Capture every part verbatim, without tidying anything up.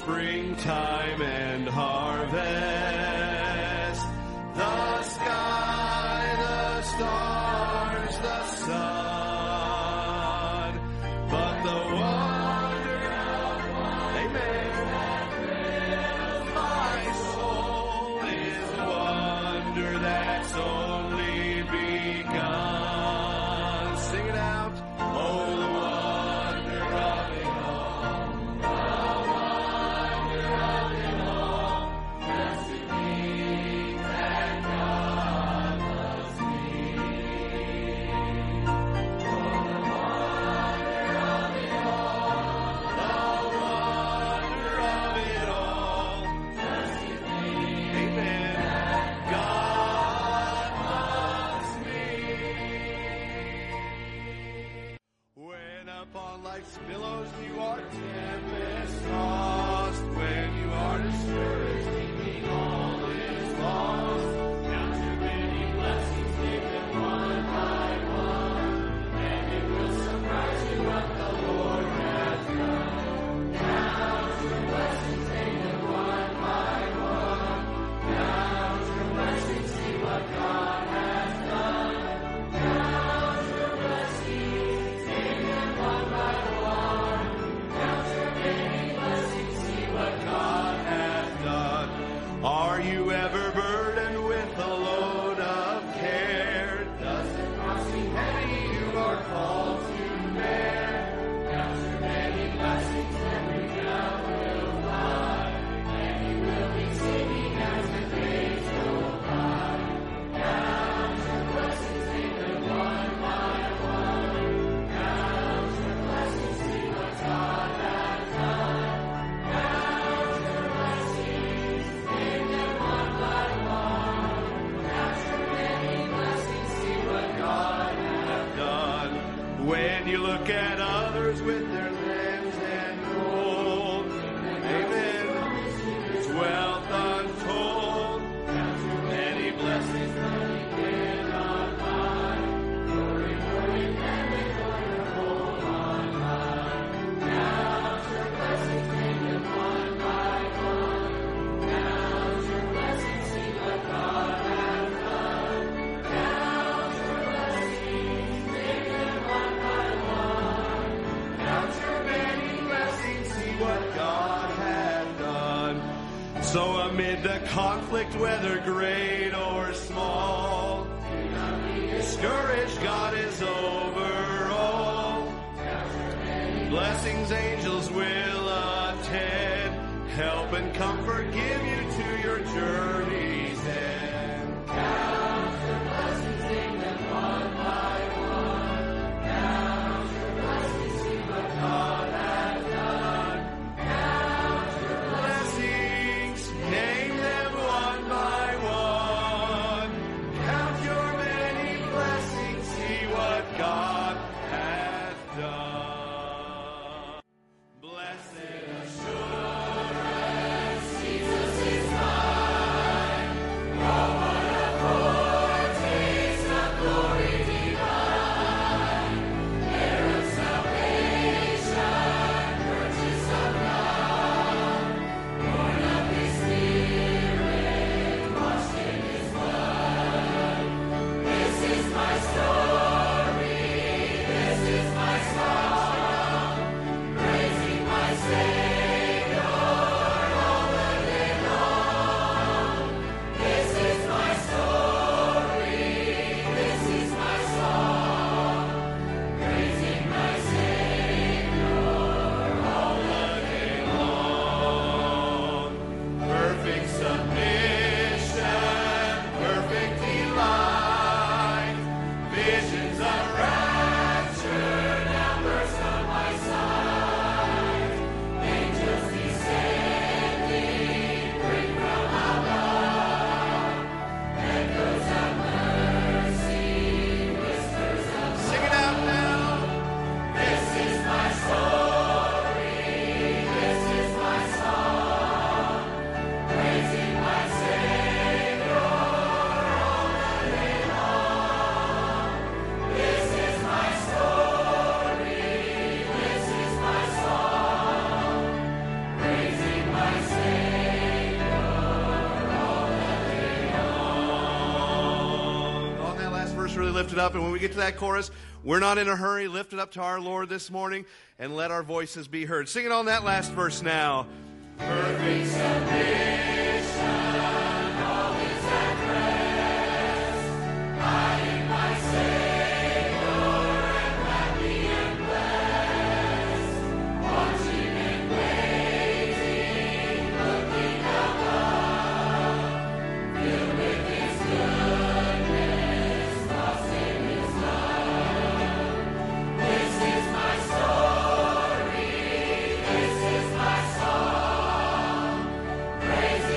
springtime and harvest, the sky, the stars, the sun, but the wonder of amen, my soul is a wonder that's only begun. Sing it out. Oh, the wonder of it all. The wonder of it all. Blessed be that God loves me. Oh, the wonder of it all. The wonder of it all. Blessed be amen. That God loves me. When upon life's billows you are tempest tossed, when you are discouraged, thinking all is lost, count your many blessings, take them one by one, and it will surprise you what the Lord has done. Count your blessings, take them one by one. Count your blessings, see what God has done. Count your blessings, take them one by one. Count your many blessings, see what God has done. Are you ever burdened with a load of care? Does it not seem heavy you are called to bear? Count your many blessings, every hour will fly, and you will be singing as the days go by. Count your blessings, take them one by one. Count your blessings, see what God has done. Count your blessings, take them one by one. Count your many blessings, see what God has done. When you look at others with their lands and gold, amen, it's wealth untold. Count your many blessings that you cannot buy. Glory, glory, heaven, wonderful on high. Count your blessings, take them one by one. Count your blessings, see what God has done. Count your blessings, take them one by one. Count your many blessings, see what God has done. So amid the conflict, whether great or small, do not be discouraged, God is over all. Blessings angels will attend, help and comfort give you to your journey's end. Count your blessings, take them one by one. Count your blessings, see what God has done. Count your blessings, name them one by one. Count your many blessings, see what God has done. Blessed assurance, Jesus is mine. really lift it up. And when we get to that chorus, we're not in a hurry. Lift it up to our Lord this morning and let our voices be heard. Sing it on that last verse now. Perfect submission, all is at rest. I in my Savior am happy and blessed, watching and waiting, looking above, filled with His goodness, lost in His love. This is my story, this is my song. Praise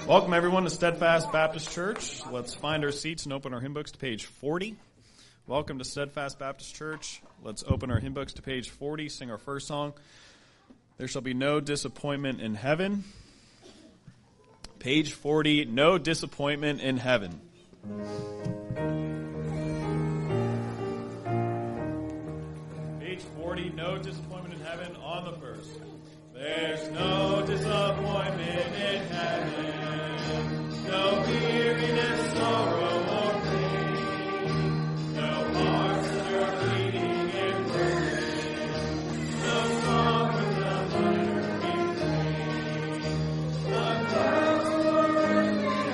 Welcome, everyone, to Steadfast Baptist Church. Let's find our seats and open our hymn books to page forty. Welcome to Steadfast Baptist Church. Let's open our hymn books to page forty, sing our first song, There Shall Be No Disappointment in Heaven. Page forty, No Disappointment in Heaven. Page forty, No Disappointment in Heaven, on the first. There's no disappointment in heaven, no weariness, sorrow, or pain, no hearts that are bleeding in burden, no song with the minor refrain. The clouds of earthly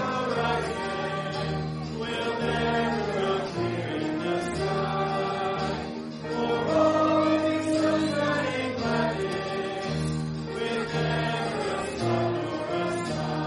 horizon will never appear in the sky, for all these sunshine and gladness with never a song or a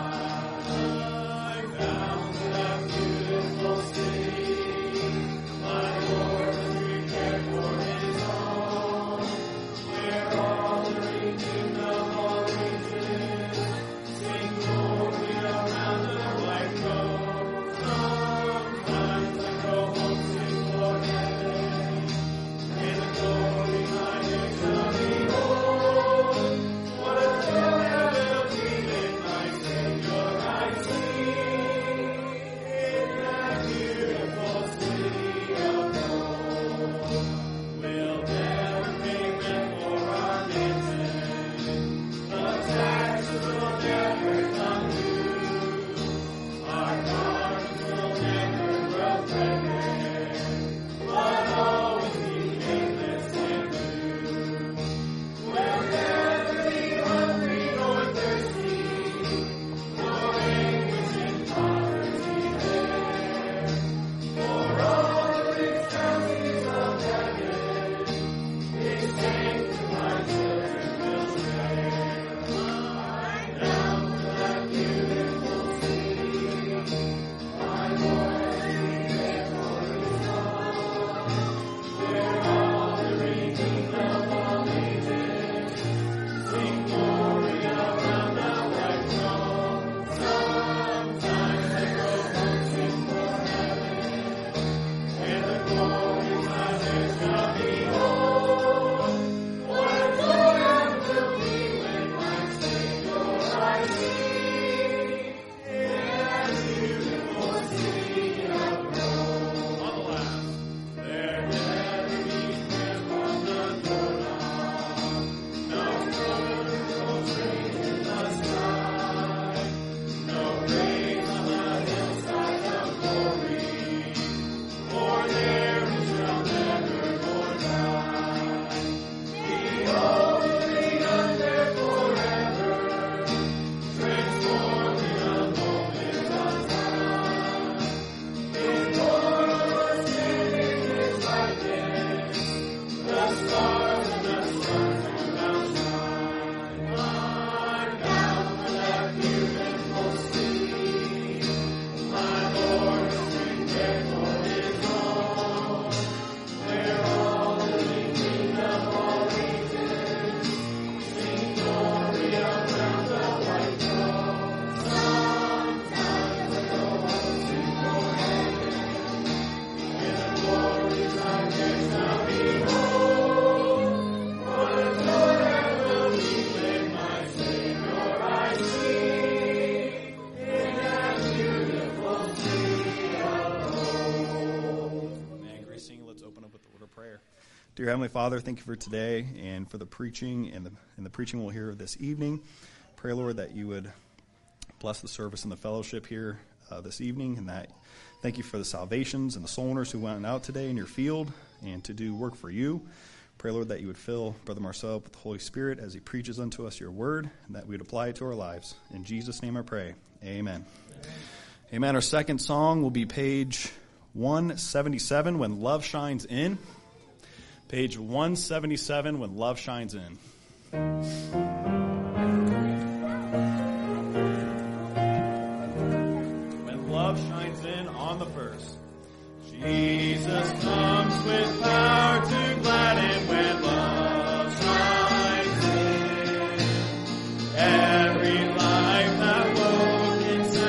sigh. Bound to that beautiful city, my Lord has prepared for His own, where all the redeemed of all ages sing glory around the white throne. Sometimes I grow homesick for heaven, and the glory my eyes shall behold. What a joy I will be when my Savior I see in that beautiful city of gold. We'll never pay rent for our mansion, the taxes will never come due, our gardens will never grow pregnant, but always be faithless and blue. We'll never be hungry nor thirsty, nor anguish in poverty there, for all the rich bounties of heaven, His thanks to my children will share. I'm down to that beautiful city, my Lord has prepared for His own, where all the redeemed of all ages sing glory around the white throne. Sometimes I grow homesick for heaven, and the glory my eyes shall behold. What a joy I will be when my Savior I see in that beautiful city of gold. On the last, there never be sweat on the doorknob, no throne, no train in the sky, no praise on the hillside of glory, for there we shall never more die. Behold, we are there forever, transformed in a moment of time. In Lord standing His likeness, the stars and the sun shall shine. I'm bound for that beautiful city, my Lord has prepared for His own, where all the redeemed of all ages sing glory around the white throne. Sometimes I go homesick for heaven, and the glory my eyes shall behold. What a joy I will be when my Savior I see in that beautiful city of gold. Man, Grace singing, let's open up with the word of prayer. Dear Heavenly Father, thank you for today and for the preaching and the and the preaching we'll hear this evening. Pray, Lord, that you would bless the service and the fellowship here uh, this evening, and that thank you for the salvations and the soul winners who went out today in your field and to do work for you. Pray, Lord, that you would fill Brother Marcel with the Holy Spirit as he preaches unto us your word, and that we would apply it to our lives. In Jesus' name I pray. Amen. Amen. Amen. Our second song will be page one seventy-seven, When Love Shines In. Page one seventy-seven, When Love Shines In. When love shines in on the first. Jesus comes with power to gladden when love shines in. Every life that woke in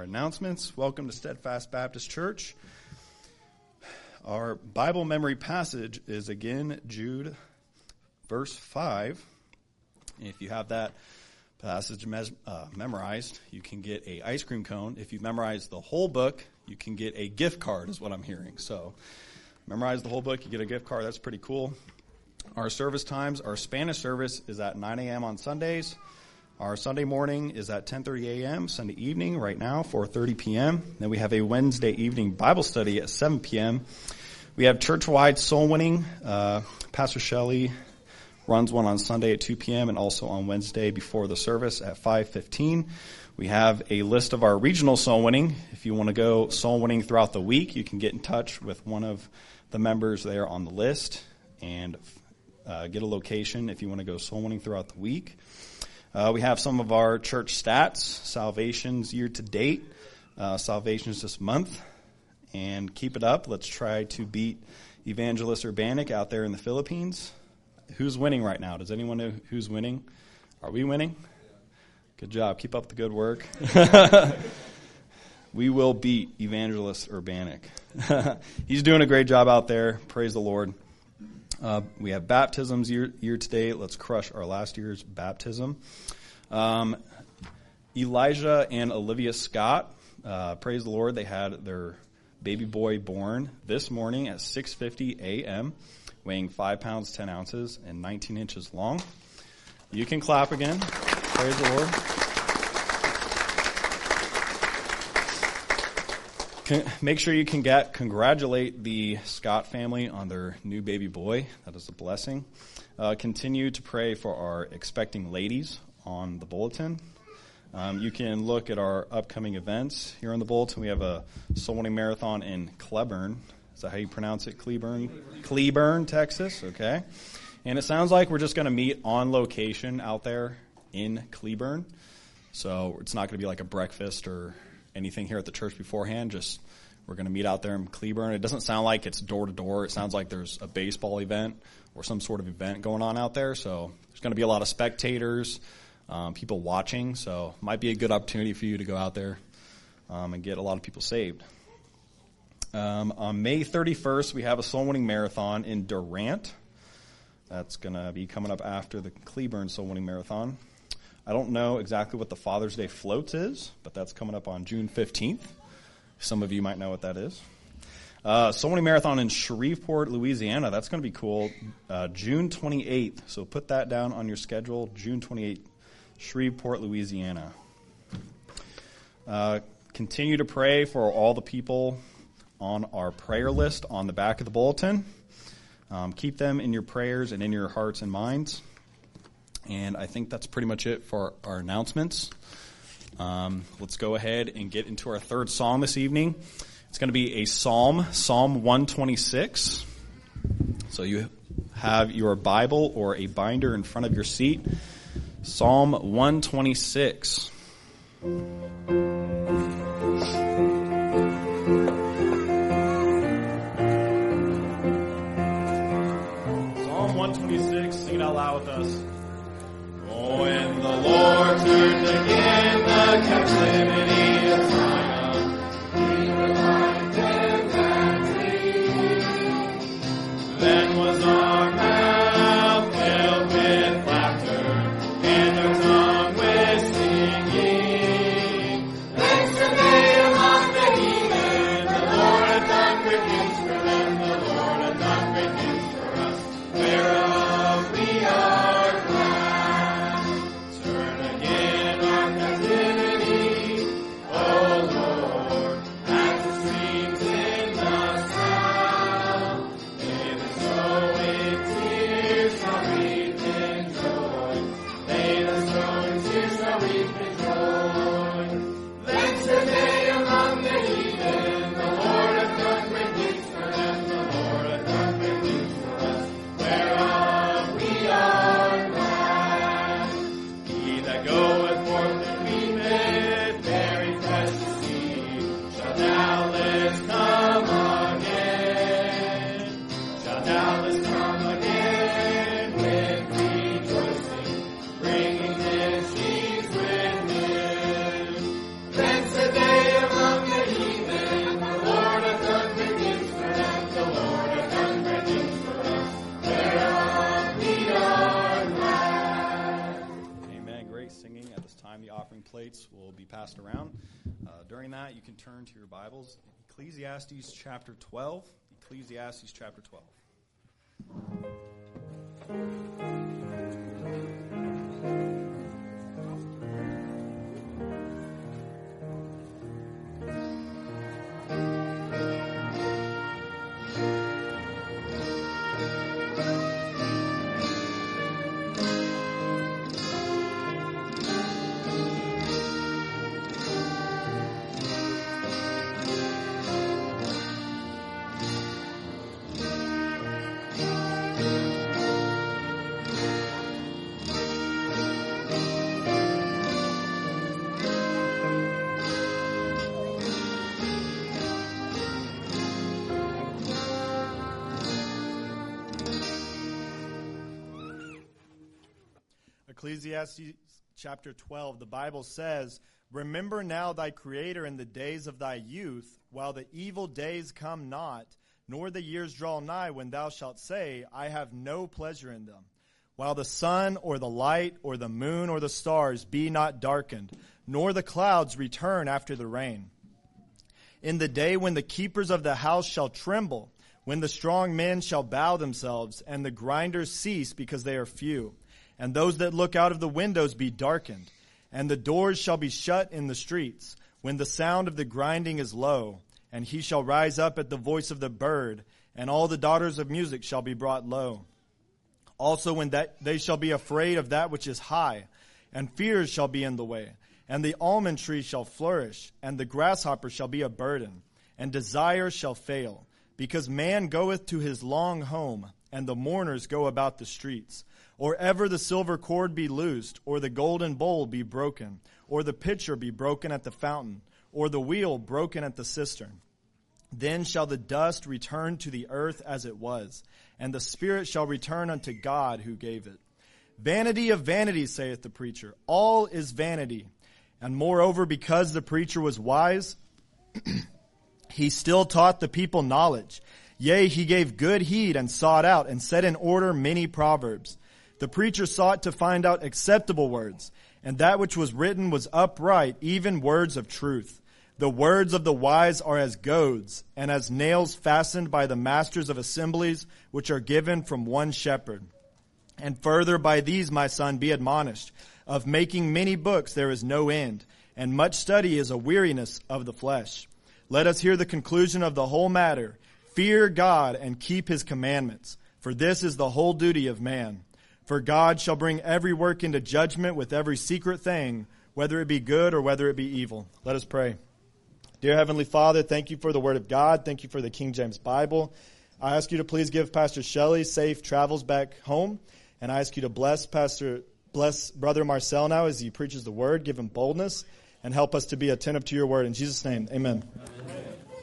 announcements. Welcome to Steadfast Baptist Church. Our Bible memory passage is again Jude, verse five. If you have that passage mes- uh, memorized, you can get a ice cream cone. If you memorize the whole book, you can get a gift card, is what I'm hearing. So memorize the whole book, you get a gift card. That's pretty cool. Our service times, our Spanish service is at nine a.m. on Sundays. Our Sunday morning is at ten thirty a.m., Sunday evening right now, four thirty p.m. Then we have a Wednesday evening Bible study at seven p.m. We have church-wide soul winning. Uh, Pastor Shelley runs one on Sunday at two p.m. and also on Wednesday before the service at five fifteen. We have a list of our regional soul winning. If you want to go soul winning throughout the week, you can get in touch with one of the members there on the list and uh, get a location if you want to go soul winning throughout the week. Uh, we have some of our church stats, salvations year to date, uh, salvations this month, and keep it up. Let's try to beat Evangelist Urbanic out there in the Philippines. Who's winning right now? Does anyone know who's winning? Are we winning? Good job. Keep up the good work. We will beat Evangelist Urbanic. He's doing a great job out there. Praise the Lord. Uh, we have baptisms year, year to date. Let's crush our last year's baptism. Um, Elijah and Olivia Scott, uh, praise the Lord, they had their baby boy born this morning at six fifty a.m., weighing five pounds, ten ounces, and nineteen inches long. You can clap again. Praise the Lord. Make sure you can get, congratulate the Scott family on their new baby boy. That is a blessing. Uh, continue to pray for our expecting ladies on the bulletin. Um, you can look at our upcoming events here on the bulletin. We have a soul winning marathon in Cleburne. Is that how you pronounce it? Cleburne? Cleburne, Texas. Okay. And it sounds like we're just going to meet on location out there in Cleburne. So it's not going to be like a breakfast or anything here at the church beforehand. Just we're going to meet out there in Cleburne. It doesn't sound like it's door to door. It sounds like there's a baseball event or some sort of event going on out there. So there's going to be a lot of spectators, um, people watching. So it might be a good opportunity for you to go out there um, and get a lot of people saved. Um, on May thirty-first, we have a soul winning marathon in Durant. That's going to be coming up after the Cleburne soul winning marathon. I don't know exactly what the Father's Day floats is, but that's coming up on June fifteenth. Some of you might know what that is. Uh, Soul Winning Marathon in Shreveport, Louisiana. That's going to be cool. Uh, June twenty-eighth. So put that down on your schedule. June twenty-eighth, Shreveport, Louisiana. Uh, continue to pray for all the people on our prayer list on the back of the bulletin. Um, keep them in your prayers and in your hearts and minds. And I think that's pretty much it for our announcements. Um, let's go ahead and get into our third psalm this evening. It's going to be a psalm, Psalm one twenty-six. So you have your Bible or a binder in front of your seat. Psalm one twenty-six. Psalm one twenty-six, sing it out loud with us. When the Lord turned again the captivity of Zion, He reminded them free. Then was our mouth filled with laughter, and our tongue with singing. Thanks to thee among the heathen, the Lord hath done great things for them. The Lord hath done great things for us, whereof we are. Bring his sheaves with him. Thence the day of plates will be passed around. Uh, during that, you can turn to your Bibles. Ecclesiastes chapter twelve. Ecclesiastes chapter twelve. Ecclesiastes chapter twelve, the Bible says, "Remember now thy Creator in the days of thy youth, while the evil days come not, nor the years draw nigh, when thou shalt say, I have no pleasure in them. While the sun or the light or the moon or the stars be not darkened, nor the clouds return after the rain. In the day when the keepers of the house shall tremble, when the strong men shall bow themselves, and the grinders cease because they are few, and those that look out of the windows be darkened, and the doors shall be shut in the streets, when the sound of the grinding is low, and he shall rise up at the voice of the bird, and all the daughters of music shall be brought low. Also when that they shall be afraid of that which is high, and fears shall be in the way, and the almond tree shall flourish, and the grasshopper shall be a burden, and desire shall fail, because man goeth to his long home, and the mourners go about the streets. Or ever the silver cord be loosed, or the golden bowl be broken, or the pitcher be broken at the fountain, or the wheel broken at the cistern. Then shall the dust return to the earth as it was, and the spirit shall return unto God who gave it. Vanity of vanities, saith the preacher, all is vanity. And moreover, because the preacher was wise, he still taught the people knowledge. Yea, he gave good heed and sought out and set in order many proverbs. The preacher sought to find out acceptable words, and that which was written was upright, even words of truth. The words of the wise are as goads, and as nails fastened by the masters of assemblies, which are given from one shepherd. And further by these, my son, be admonished. Of making many books there is no end, and much study is a weariness of the flesh. Let us hear the conclusion of the whole matter. Fear God and keep his commandments, for this is the whole duty of man. For God shall bring every work into judgment with every secret thing, whether it be good or whether it be evil." Let us pray. Dear Heavenly Father, thank you for the Word of God. Thank you for the King James Bible. I ask you to please give Pastor Shelley safe travels back home. And I ask you to bless Pastor, bless Brother Marcel now as he preaches the Word. Give him boldness and help us to be attentive to your Word. In Jesus' name, amen. Amen.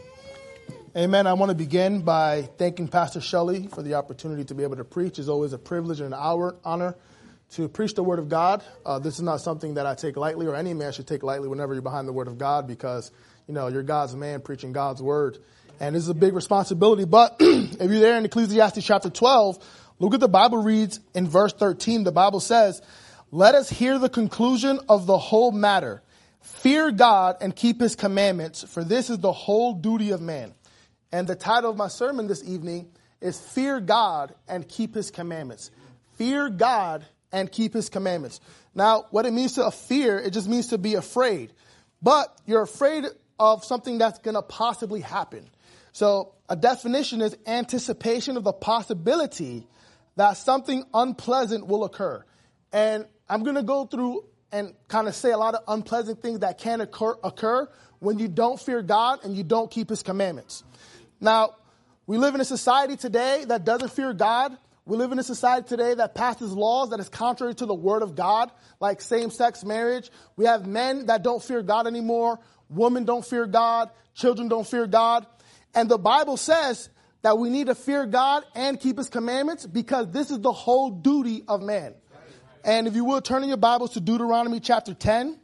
Amen. I want to begin by thanking Pastor Shelley for the opportunity to be able to preach. It's always a privilege and an honor to preach the Word of God. Uh, this is not something that I take lightly, or any man should take lightly whenever you're behind the Word of God, because, you know, you're God's man preaching God's Word. And this is a big responsibility. But if you're there in Ecclesiastes chapter twelve, look at the Bible reads in verse thirteen. The Bible says, "Let us hear the conclusion of the whole matter. Fear God and keep his commandments, for this is the whole duty of man." And the title of my sermon this evening is Fear God and Keep His Commandments. Fear God and keep his commandments. Now, what it means to fear, it just means to be afraid. But you're afraid of something that's going to possibly happen. So a definition is anticipation of the possibility that something unpleasant will occur. And I'm going to go through and kind of say a lot of unpleasant things that can occur, occur when you don't fear God and you don't keep his commandments. Now, we live in a society today that doesn't fear God. We live in a society today that passes laws that is contrary to the word of God, like same-sex marriage. We have men that don't fear God anymore. Women don't fear God. Children don't fear God. And the Bible says that we need to fear God and keep his commandments because this is the whole duty of man. And if you will, turn in your Bibles to Deuteronomy chapter ten.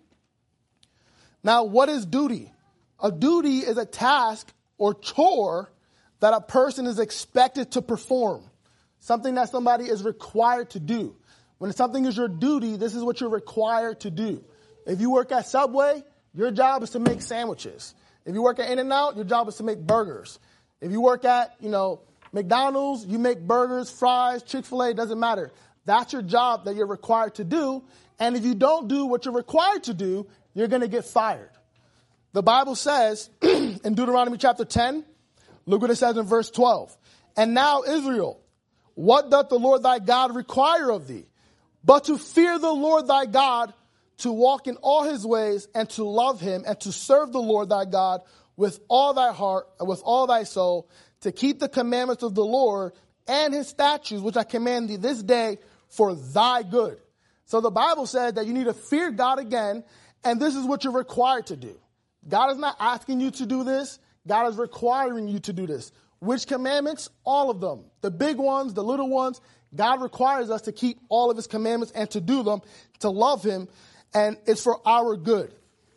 Now, what is duty? A duty is a task or chore that a person is expected to perform. Something that somebody is required to do. When something is your duty, this is what you're required to do. If you work at Subway, your job is to make sandwiches. If you work at In-N-Out, your job is to make burgers. If you work at, you know, McDonald's, you make burgers, fries, Chick-fil-A, doesn't matter. That's your job that you're required to do. And if you don't do what you're required to do, you're going to get fired. The Bible says in Deuteronomy chapter ten, look what it says in verse twelve. And now, Israel, what doth the Lord thy God require of thee? But to fear the Lord thy God, to walk in all his ways, and to love him, and to serve the Lord thy God with all thy heart and with all thy soul, to keep the commandments of the Lord and his statutes, which I command thee this day for thy good. So the Bible says that you need to fear God again, and this is what you're required to do. God is not asking you to do this. God is requiring you to do this. Which commandments? All of them. The big ones, the little ones. God requires us to keep all of his commandments and to do them, to love him, and it's for our good.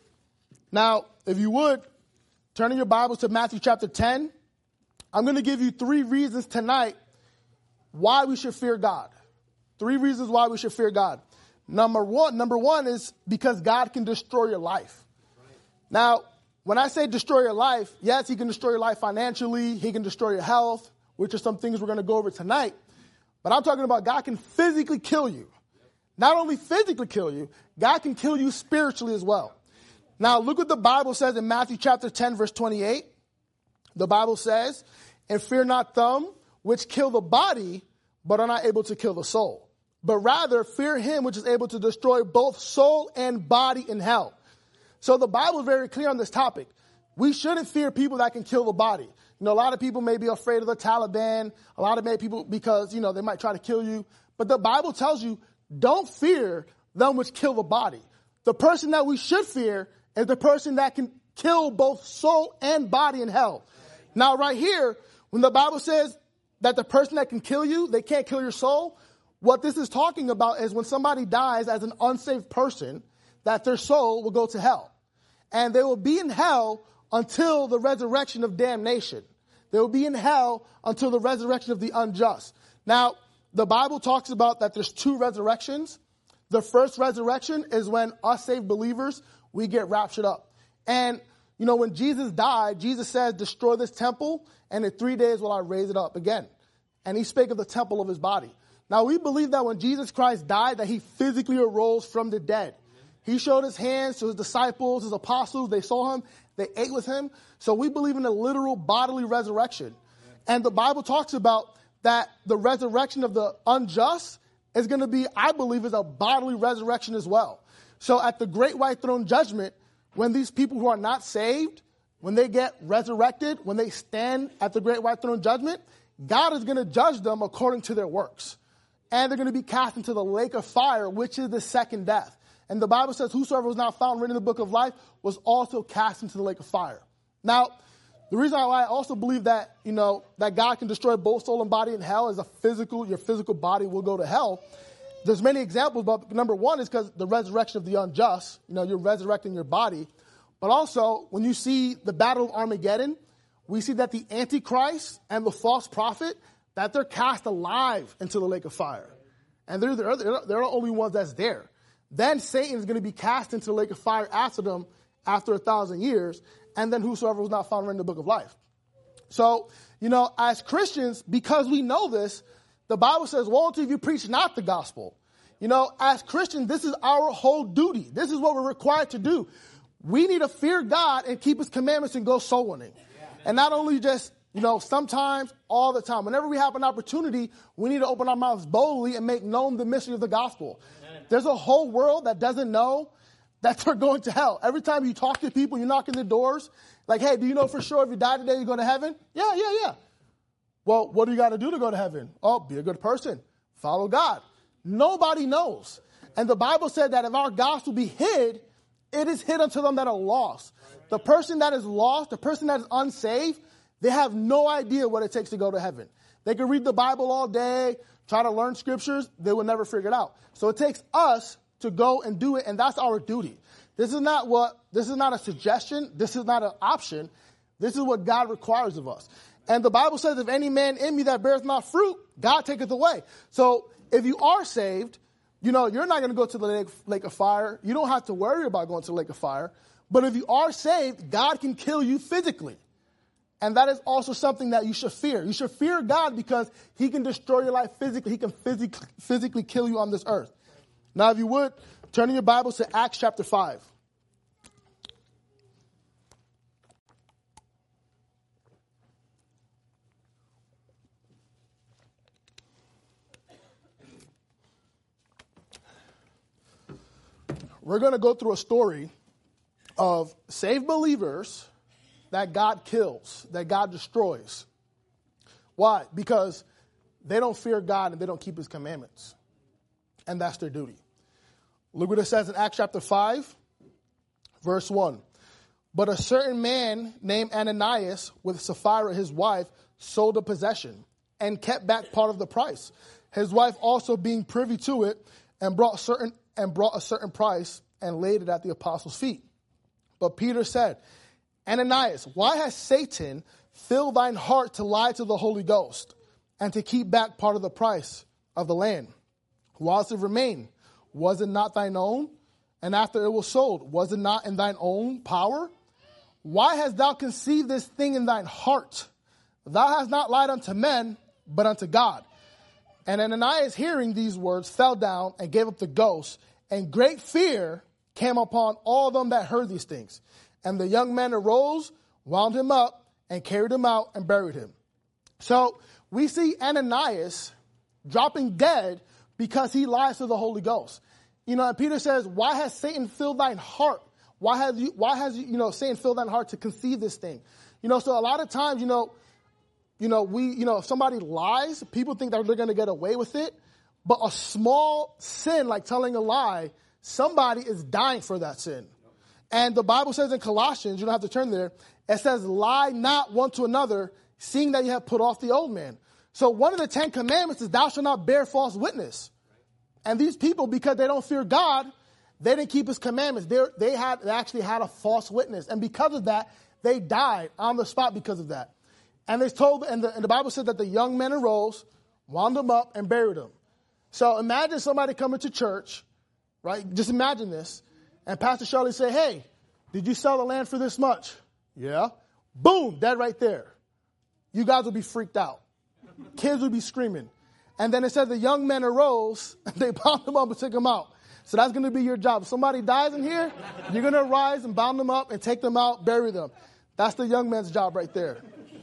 Now, if you would, turn in your Bibles to Matthew chapter ten. I'm going to give you three reasons tonight why we should fear God. Three reasons why we should fear God. Number one, number one is because God can destroy your life. Now, when I say destroy your life, yes, he can destroy your life financially. He can destroy your health, which are some things we're going to go over tonight. But I'm talking about God can physically kill you. Not only physically kill you, God can kill you spiritually as well. Now, look what the Bible says in Matthew chapter ten, verse twenty-eight. The Bible says, and fear not them which kill the body, but are not able to kill the soul. But rather fear him which is able to destroy both soul and body in hell. So the Bible is very clear on this topic. We shouldn't fear people that can kill the body. You know, a lot of people may be afraid of the Taliban. A lot of people because, you know, they might try to kill you. But the Bible tells you, don't fear them which kill the body. The person that we should fear is the person that can kill both soul and body in hell. Now, right here, when the Bible says that the person that can kill you, they can't kill your soul, what this is talking about is when somebody dies as an unsaved person, that their soul will go to hell. And they will be in hell until the resurrection of damnation. They will be in hell until the resurrection of the unjust. Now, the Bible talks about that there's two resurrections. The first resurrection is when us saved believers, we get raptured up. And, you know, when Jesus died, Jesus said, destroy this temple, and in three days will I raise it up again. And he spake of the temple of his body. Now, we believe that when Jesus Christ died, that he physically arose from the dead. He showed his hands to his disciples, his apostles. They saw him. They ate with him. So we believe in a literal bodily resurrection. And the Bible talks about that the resurrection of the unjust is going to be, I believe, is a bodily resurrection as well. So at the great white throne judgment, when these people who are not saved, when they get resurrected, when they stand at the great white throne judgment, God is going to judge them according to their works. And they're going to be cast into the lake of fire, which is the second death. And the Bible says, whosoever was not found written in the book of life was also cast into the lake of fire. Now, the reason why I also believe that, you know, that God can destroy both soul and body in hell is a physical, your physical body will go to hell. There's many examples, but number one is because the resurrection of the unjust, you know, you're resurrecting your body. But also, when you see the battle of Armageddon, we see that the Antichrist and the false prophet, that they're cast alive into the lake of fire. And they're, they're, they're the only ones that's there. Then Satan is going to be cast into the lake of fire after them after a thousand years. And then whosoever was not found written in the book of life. So, you know, as Christians, because we know this, the Bible says, woe unto you if you preach not the gospel. You know, as Christians, this is our whole duty. This is what we're required to do. We need to fear God and keep his commandments and go soul winning. And not only just, you know, sometimes, all the time. Whenever we have an opportunity, we need to open our mouths boldly and make known the mystery of the gospel. There's a whole world that doesn't know that they're going to hell. Every time you talk to people, you knock on their doors, like, hey, do you know for sure if you die today, you go to heaven? Yeah, yeah, yeah. Well, what do you got to do to go to heaven? Oh, be a good person. Follow God. Nobody knows. And the Bible said that if our gospel be hid, it is hid unto them that are lost. The person that is lost, the person that is unsaved, they have no idea what it takes to go to heaven. They can read the Bible all day, try to learn scriptures, they will never figure it out. So it takes us to go and do it, and that's our duty. This is not what, this is not a suggestion, this is not an option, this is what God requires of us. And the Bible says, if any man in me that beareth not fruit, God taketh away. So if you are saved, you know, you're not going to go to the lake, lake of fire. You don't have to worry about going to the lake of fire. But if you are saved, God can kill you physically. And that is also something that you should fear. You should fear God because he can destroy your life physically. He can physically, physically kill you on this earth. Now, if you would, turn in your Bibles to Acts chapter five. We're going to go through a story of saved believers that God kills, that God destroys. Why? Because they don't fear God and they don't keep his commandments. And that's their duty. Look what it says in Acts chapter five, verse one. But a certain man named Ananias with Sapphira, his wife, sold a possession and kept back part of the price. His wife also being privy to it and brought certain and brought a certain price and laid it at the apostles' feet. But Peter said, Ananias, why has Satan filled thine heart to lie to the Holy Ghost and to keep back part of the price of the land? Whilst it remained, was it not thine own? And after it was sold, was it not in thine own power? Why hast thou conceived this thing in thine heart? Thou hast not lied unto men, but unto God. And Ananias, hearing these words, fell down and gave up the ghost, and great fear came upon all them that heard these things. And the young men arose, wound him up, and carried him out and buried him. So we see Ananias dropping dead because he lies to the Holy Ghost. You know, and Peter says, why has Satan filled thine heart? Why has you, why has you, you know, Satan filled thine heart to conceive this thing? You know, so a lot of times, you know, you know, we, you know, if somebody lies, people think that they're going to get away with it. But a small sin, like telling a lie, somebody is dying for that sin. And the Bible says in Colossians, you don't have to turn there, it says, lie not one to another, seeing that you have put off the old man. So one of the Ten Commandments is thou shalt not bear false witness. And these people, because they don't fear God, they didn't keep his commandments. They, they, had, they actually had a false witness. And because of that, they died on the spot because of that. And they told, and the, and the Bible said that the young men arose, wound them up, and buried them. So imagine somebody coming to church, right? Just imagine this. And Pastor Shirley say, hey, did you sell the land for this much? Yeah. Boom, dead right there. You guys will be freaked out. Kids will be screaming. And then it says the young men arose, and they bound them up and took them out. So that's going to be your job. If somebody dies in here, you're going to arise and bound them up and take them out, bury them. That's the young man's job right there.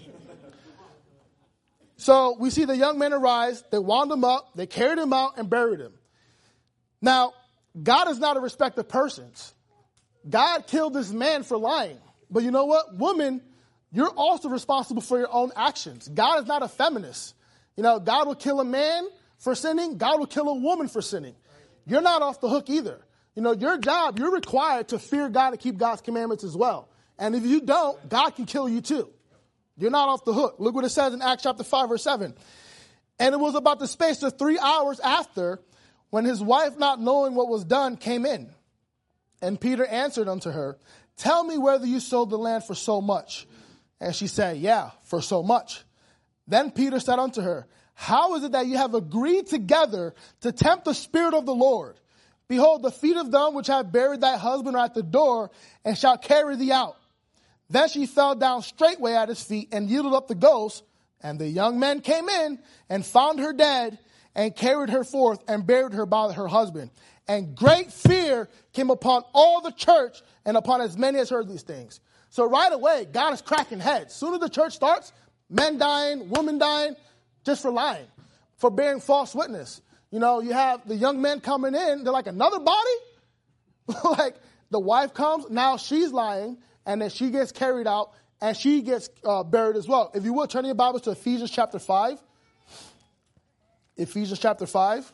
So we see the young men arise, they wound him up, they carried him out and buried him. Now, God is not a respecter of persons. God killed this man for lying. But you know what? Woman, you're also responsible for your own actions. God is not a feminist. You know, God will kill a man for sinning. God will kill a woman for sinning. You're not off the hook either. You know, your job, you're required to fear God and keep God's commandments as well. And if you don't, God can kill you too. You're not off the hook. Look what it says in Acts chapter five, verse seven. And it was about the space of three hours after, when his wife, not knowing what was done, came in. And Peter answered unto her, tell me whether you sold the land for so much. And she said, yeah, for so much. Then Peter said unto her, how is it that you have agreed together to tempt the Spirit of the Lord? Behold, the feet of them which have buried thy husband are at the door, and shall carry thee out. Then she fell down straightway at his feet and yielded up the ghost. And the young men came in and found her dead and carried her forth and buried her by her husband. And great fear came upon all the church and upon as many as heard these things. So right away, God is cracking heads. Soon as the church starts, men dying, women dying, just for lying, for bearing false witness. You know, you have the young men coming in. They're like, another body? Like the wife comes, now she's lying. And then she gets carried out, and she gets uh, buried as well. If you would, turn your Bibles to Ephesians chapter five. Ephesians chapter five.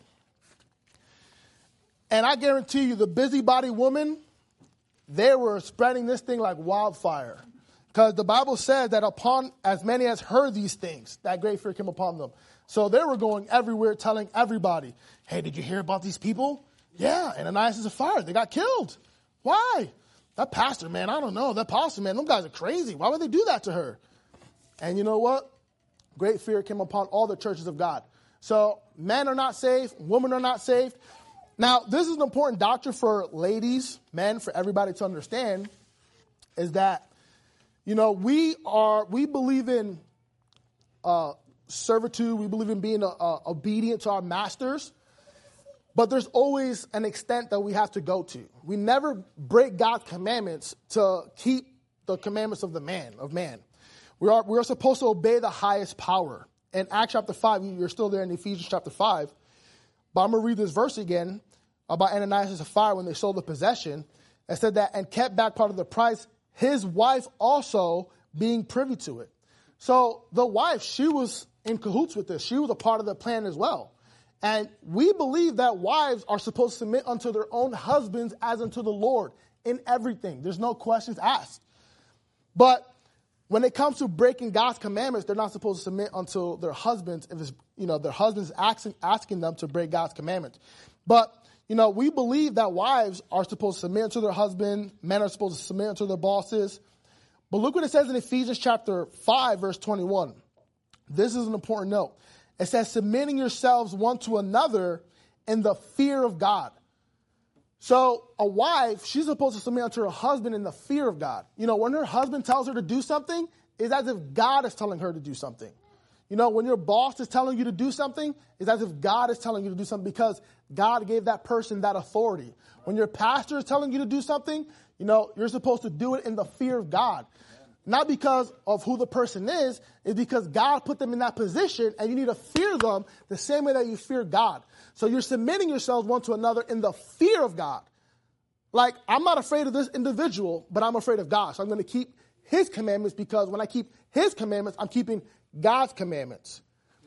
And I guarantee you, the busybody woman, they were spreading this thing like wildfire. Because the Bible says that upon as many as heard these things, that great fear came upon them. So they were going everywhere telling everybody, hey, did you hear about these people? Yeah, Ananias and Sapphira, they got killed. Why? That pastor, man, I don't know. That pastor, man, them guys are crazy. Why would they do that to her? And you know what? Great fear came upon all the churches of God. So men are not saved. Women are not saved. Now, this is an important doctrine for ladies, men, for everybody to understand, is that, you know, we are, we believe in uh, servitude. We believe in being uh, uh, obedient to our masters. But there's always an extent that we have to go to. We never break God's commandments to keep the commandments of the man, of man. We are, we are supposed to obey the highest power. In Acts chapter five, you're still there in Ephesians chapter five. But I'm going to read this verse again about Ananias and Sapphira when they sold the possession. It said that, and kept back part of the price, his wife also being privy to it. So the wife, she was in cahoots with this. She was a part of the plan as well. And we believe that wives are supposed to submit unto their own husbands as unto the Lord in everything. There's no questions asked. But when it comes to breaking God's commandments, they're not supposed to submit unto their husbands if it's, you know, their husbands asking, asking them to break God's commandments. But, you know, we believe that wives are supposed to submit to their husband. Men are supposed to submit to their bosses. But look what it says in Ephesians chapter five, verse twenty-one. This is an important note. It says, submitting yourselves one to another in the fear of God. So a wife, she's supposed to submit to her husband in the fear of God. You know, when her husband tells her to do something, it's as if God is telling her to do something. You know, when your boss is telling you to do something, it's as if God is telling you to do something because God gave that person that authority. When your pastor is telling you to do something, you know, you're supposed to do it in the fear of God. Not because of who the person is, it's because God put them in that position and you need to fear them the same way that you fear God. So you're submitting yourselves one to another in the fear of God. Like, I'm not afraid of this individual, but I'm afraid of God. So I'm going to keep his commandments because when I keep his commandments, I'm keeping God's commandments.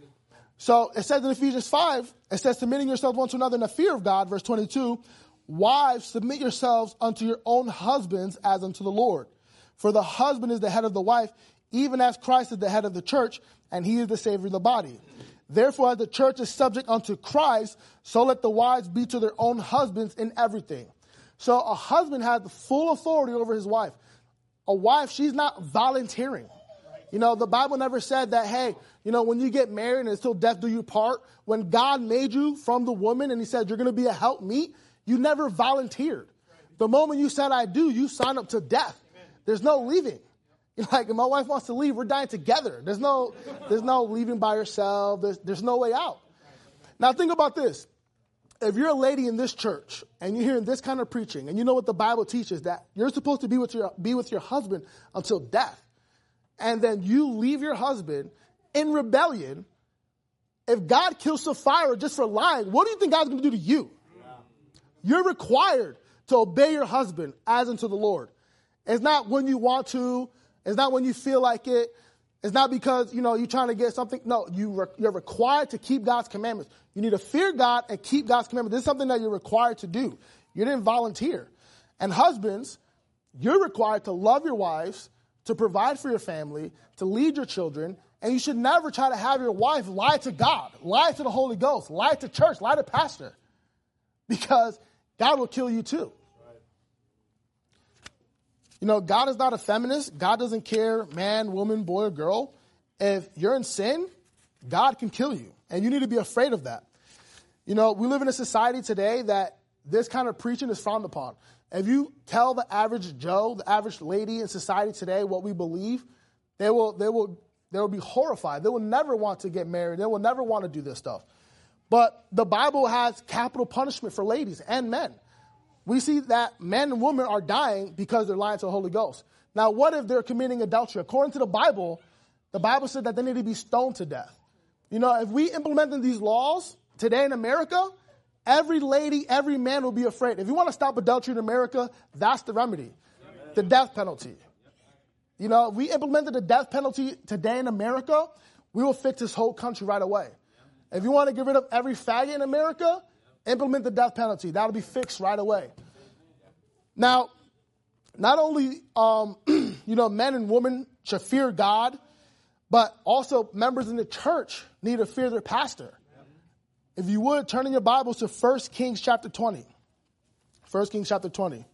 So it says in Ephesians five, it says, submitting yourselves one to another in the fear of God, verse twenty-two, wives, submit yourselves unto your own husbands as unto the Lord. For the husband is the head of the wife, even as Christ is the head of the church, and he is the Savior of the body. Therefore, as the church is subject unto Christ, so let the wives be to their own husbands in everything. So a husband has full authority over his wife. A wife, she's not volunteering. You know, the Bible never said that, hey, you know, when you get married and until death do you part, when God made you from the woman and he said, you're going to be a helpmeet, you never volunteered. The moment you said, I do, you sign up to death. There's no leaving. Like, if my wife wants to leave, we're dying together. There's no, there's no leaving by yourself. There's, there's no way out. Now, think about this. If you're a lady in this church and you're hearing this kind of preaching and you know what the Bible teaches, that you're supposed to be with your, be with your husband until death, and then you leave your husband in rebellion, if God kills Sapphira just for lying, what do you think God's going to do to you? Yeah. You're required to obey your husband as unto the Lord. It's not when you want to. It's not when you feel like it. It's not because, you know, you're trying to get something. No, you re- you're required to keep God's commandments. You need to fear God and keep God's commandments. This is something that you're required to do. You didn't volunteer. And husbands, you're required to love your wives, to provide for your family, to lead your children. And you should never try to have your wife lie to God, lie to the Holy Ghost, lie to church, lie to pastor. Because God will kill you too. You know, God is not a feminist. God doesn't care, man, woman, boy, or girl. If you're in sin, God can kill you. And you need to be afraid of that. You know, we live in a society today that this kind of preaching is frowned upon. If you tell the average Joe, the average lady in society today what we believe, they will, they will, they will be horrified. They will never want to get married. They will never want to do this stuff. But the Bible has capital punishment for ladies and men. We see that men and women are dying because they're lying to the Holy Ghost. Now, what if they're committing adultery? According to the Bible, the Bible said that they need to be stoned to death. You know, if we implemented these laws today in America, every lady, every man will be afraid. If you want to stop adultery in America, that's the remedy, the death penalty. You know, if we implemented the death penalty today in America, we will fix this whole country right away. If you want to get rid of every faggot in America, implement the death penalty. That'll be fixed right away. Now, not only, um, you know, men and women should fear God, but also members in the church need to fear their pastor. If you would, turn in your Bibles to First Kings chapter twenty. First Kings chapter twenty.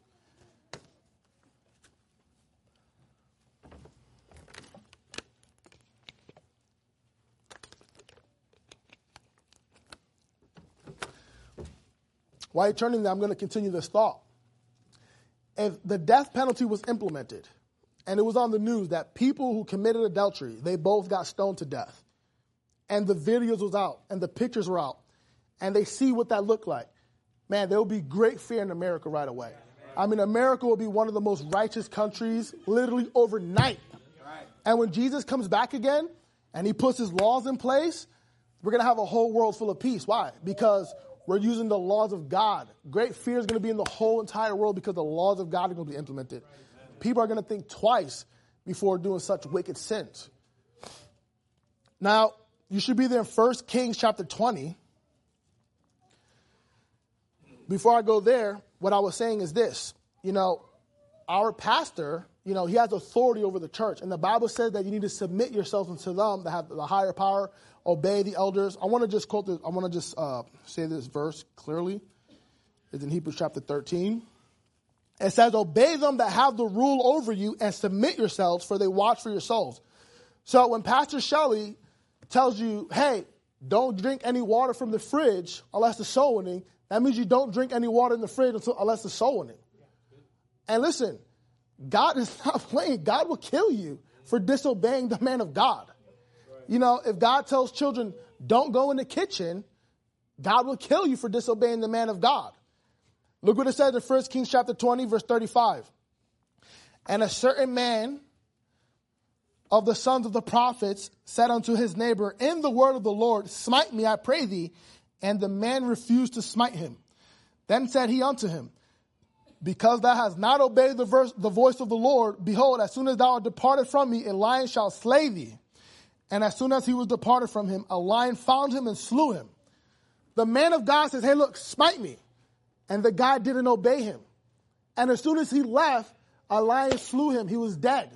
while you're turning there, I'm going to continue this thought. If the death penalty was implemented, and it was on the news that people who committed adultery, they both got stoned to death, and the videos was out, and the pictures were out, and they see what that looked like, man, there will be great fear in America right away. I mean, America will be one of the most righteous countries literally overnight. And when Jesus comes back again and he puts his laws in place, we're going to have a whole world full of peace. Why? Because we're using the laws of God. Great fear is going to be in the whole entire world because the laws of God are going to be implemented. People are going to think twice before doing such wicked sins. Now, you should be there in First Kings chapter twenty. Before I go there, what I was saying is this. You know, our pastor, you know, he has authority over the church. And the Bible says that you need to submit yourselves unto them that have the higher power, obey the elders. I want to just quote this. I want to just uh, say this verse clearly. It's in Hebrews chapter thirteen. It says, obey them that have the rule over you and submit yourselves, for they watch for your souls. So when Pastor Shelley tells you, hey, don't drink any water from the fridge unless the soul winning, that means you don't drink any water in the fridge until, unless the soul winning. And listen, God is not playing. God will kill you for disobeying the man of God. You know, if God tells children, don't go in the kitchen, God will kill you for disobeying the man of God. Look what it says in First Kings chapter twenty, verse thirty-five. And a certain man of the sons of the prophets said unto his neighbor, in the word of the Lord, smite me, I pray thee. And the man refused to smite him. Then said he unto him, because thou hast not obeyed the, verse, the voice of the Lord, behold, as soon as thou art departed from me, a lion shall slay thee. And as soon as he was departed from him, a lion found him and slew him. The man of God says, hey, look, smite me. And the guy didn't obey him. And as soon as he left, a lion slew him. He was dead.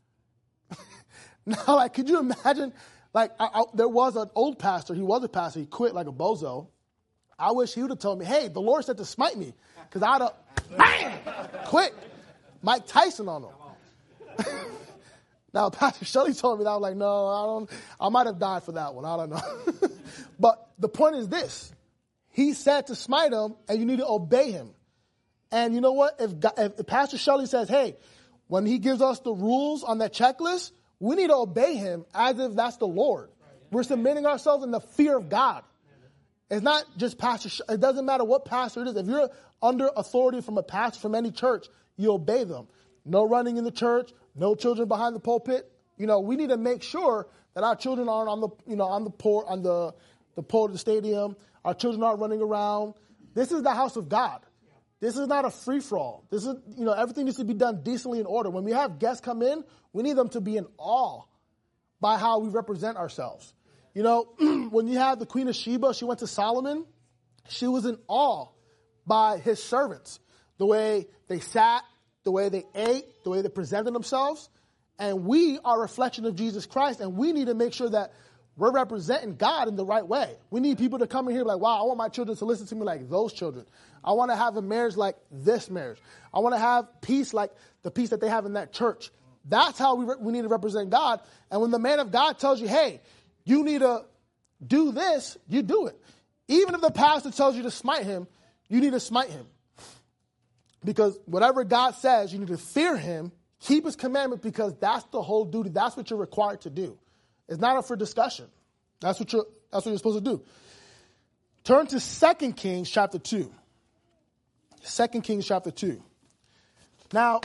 Now, like, could you imagine? Like, I, I, there was an old pastor. He was a pastor. He quit like a bozo. I wish he would have told me, hey, the Lord said to smite me. Because I'd have, bam, quit. Mike Tyson on him. Now, Pastor Shelley told me that. I was like, no, I don't. I might have died for that one. I don't know. But the point is this. He said to smite him, and you need to obey him. And you know what? If, God, if Pastor Shelley says, hey, when he gives us the rules on that checklist, we need to obey him as if that's the Lord. We're submitting ourselves in the fear of God. It's not just pastor. Sh- it doesn't matter what pastor it is. If you're under authority from a pastor from any church, you obey them. No running in the church, no children behind the pulpit. You know, we need to make sure that our children aren't on the, you know, on the port, on the, the pole of the stadium. Our children aren't running around. This is the house of God. This is not a free-for-all. This is, you know, everything needs to be done decently in order. When we have guests come in, we need them to be in awe by how we represent ourselves. You know, when you have the Queen of Sheba, she went to Solomon, she was in awe by his servants. The way they sat, the way they ate, the way they presented themselves. And we are a reflection of Jesus Christ, and we need to make sure that we're representing God in the right way. We need people to come in here like, wow, I want my children to listen to me like those children. I want to have a marriage like this marriage. I want to have peace like the peace that they have in that church. That's how we re- we need to represent God. And when the man of God tells you, hey, you need to do this, you do it. Even if the pastor tells you to smite him, you need to smite him. Because whatever God says, you need to fear him, keep his commandments, because that's the whole duty. That's what you're required to do. It's not up for discussion. That's what you're, that's what you're supposed to do. Turn to Second Kings chapter two. Second Kings chapter two. Now,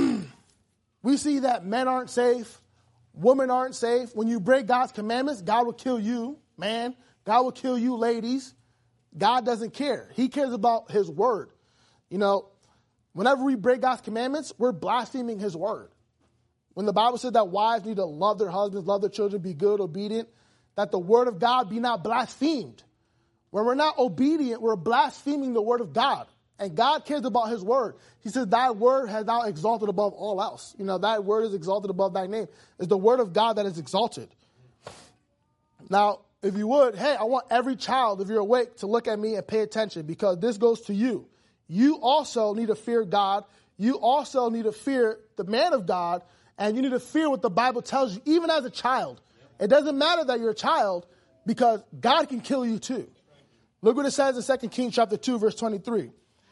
we see that men aren't safe. Women aren't safe. When you break God's commandments, God will kill you, man. God will kill you, ladies. God doesn't care. He cares about his word. You know, whenever we break God's commandments, we're blaspheming his word. When the Bible says that wives need to love their husbands, love their children, be good, obedient, that the word of God be not blasphemed. When we're not obedient, we're blaspheming the word of God. And God cares about his word. He says, thy word has thou exalted above all else. You know, thy word is exalted above thy name. It's the word of God that is exalted. Now, if you would, hey, I want every child, if you're awake, to look at me and pay attention, because this goes to you. You also need to fear God. You also need to fear the man of God. And you need to fear what the Bible tells you, even as a child. It doesn't matter that you're a child, because God can kill you too. Look what it says in Second Kings chapter two, verse twenty-three.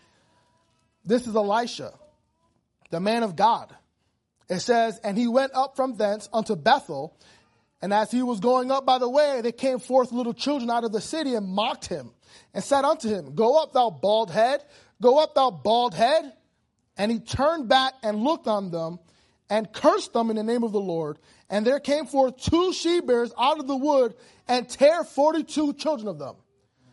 This is Elisha, the man of God. It says, and he went up from thence unto Bethel, and as he was going up by the way, there came forth little children out of the city and mocked him, and said unto him, go up, thou bald head, go up, thou bald head. And he turned back and looked on them, and cursed them in the name of the Lord. And there came forth two she-bears out of the wood, and tear forty-two children of them.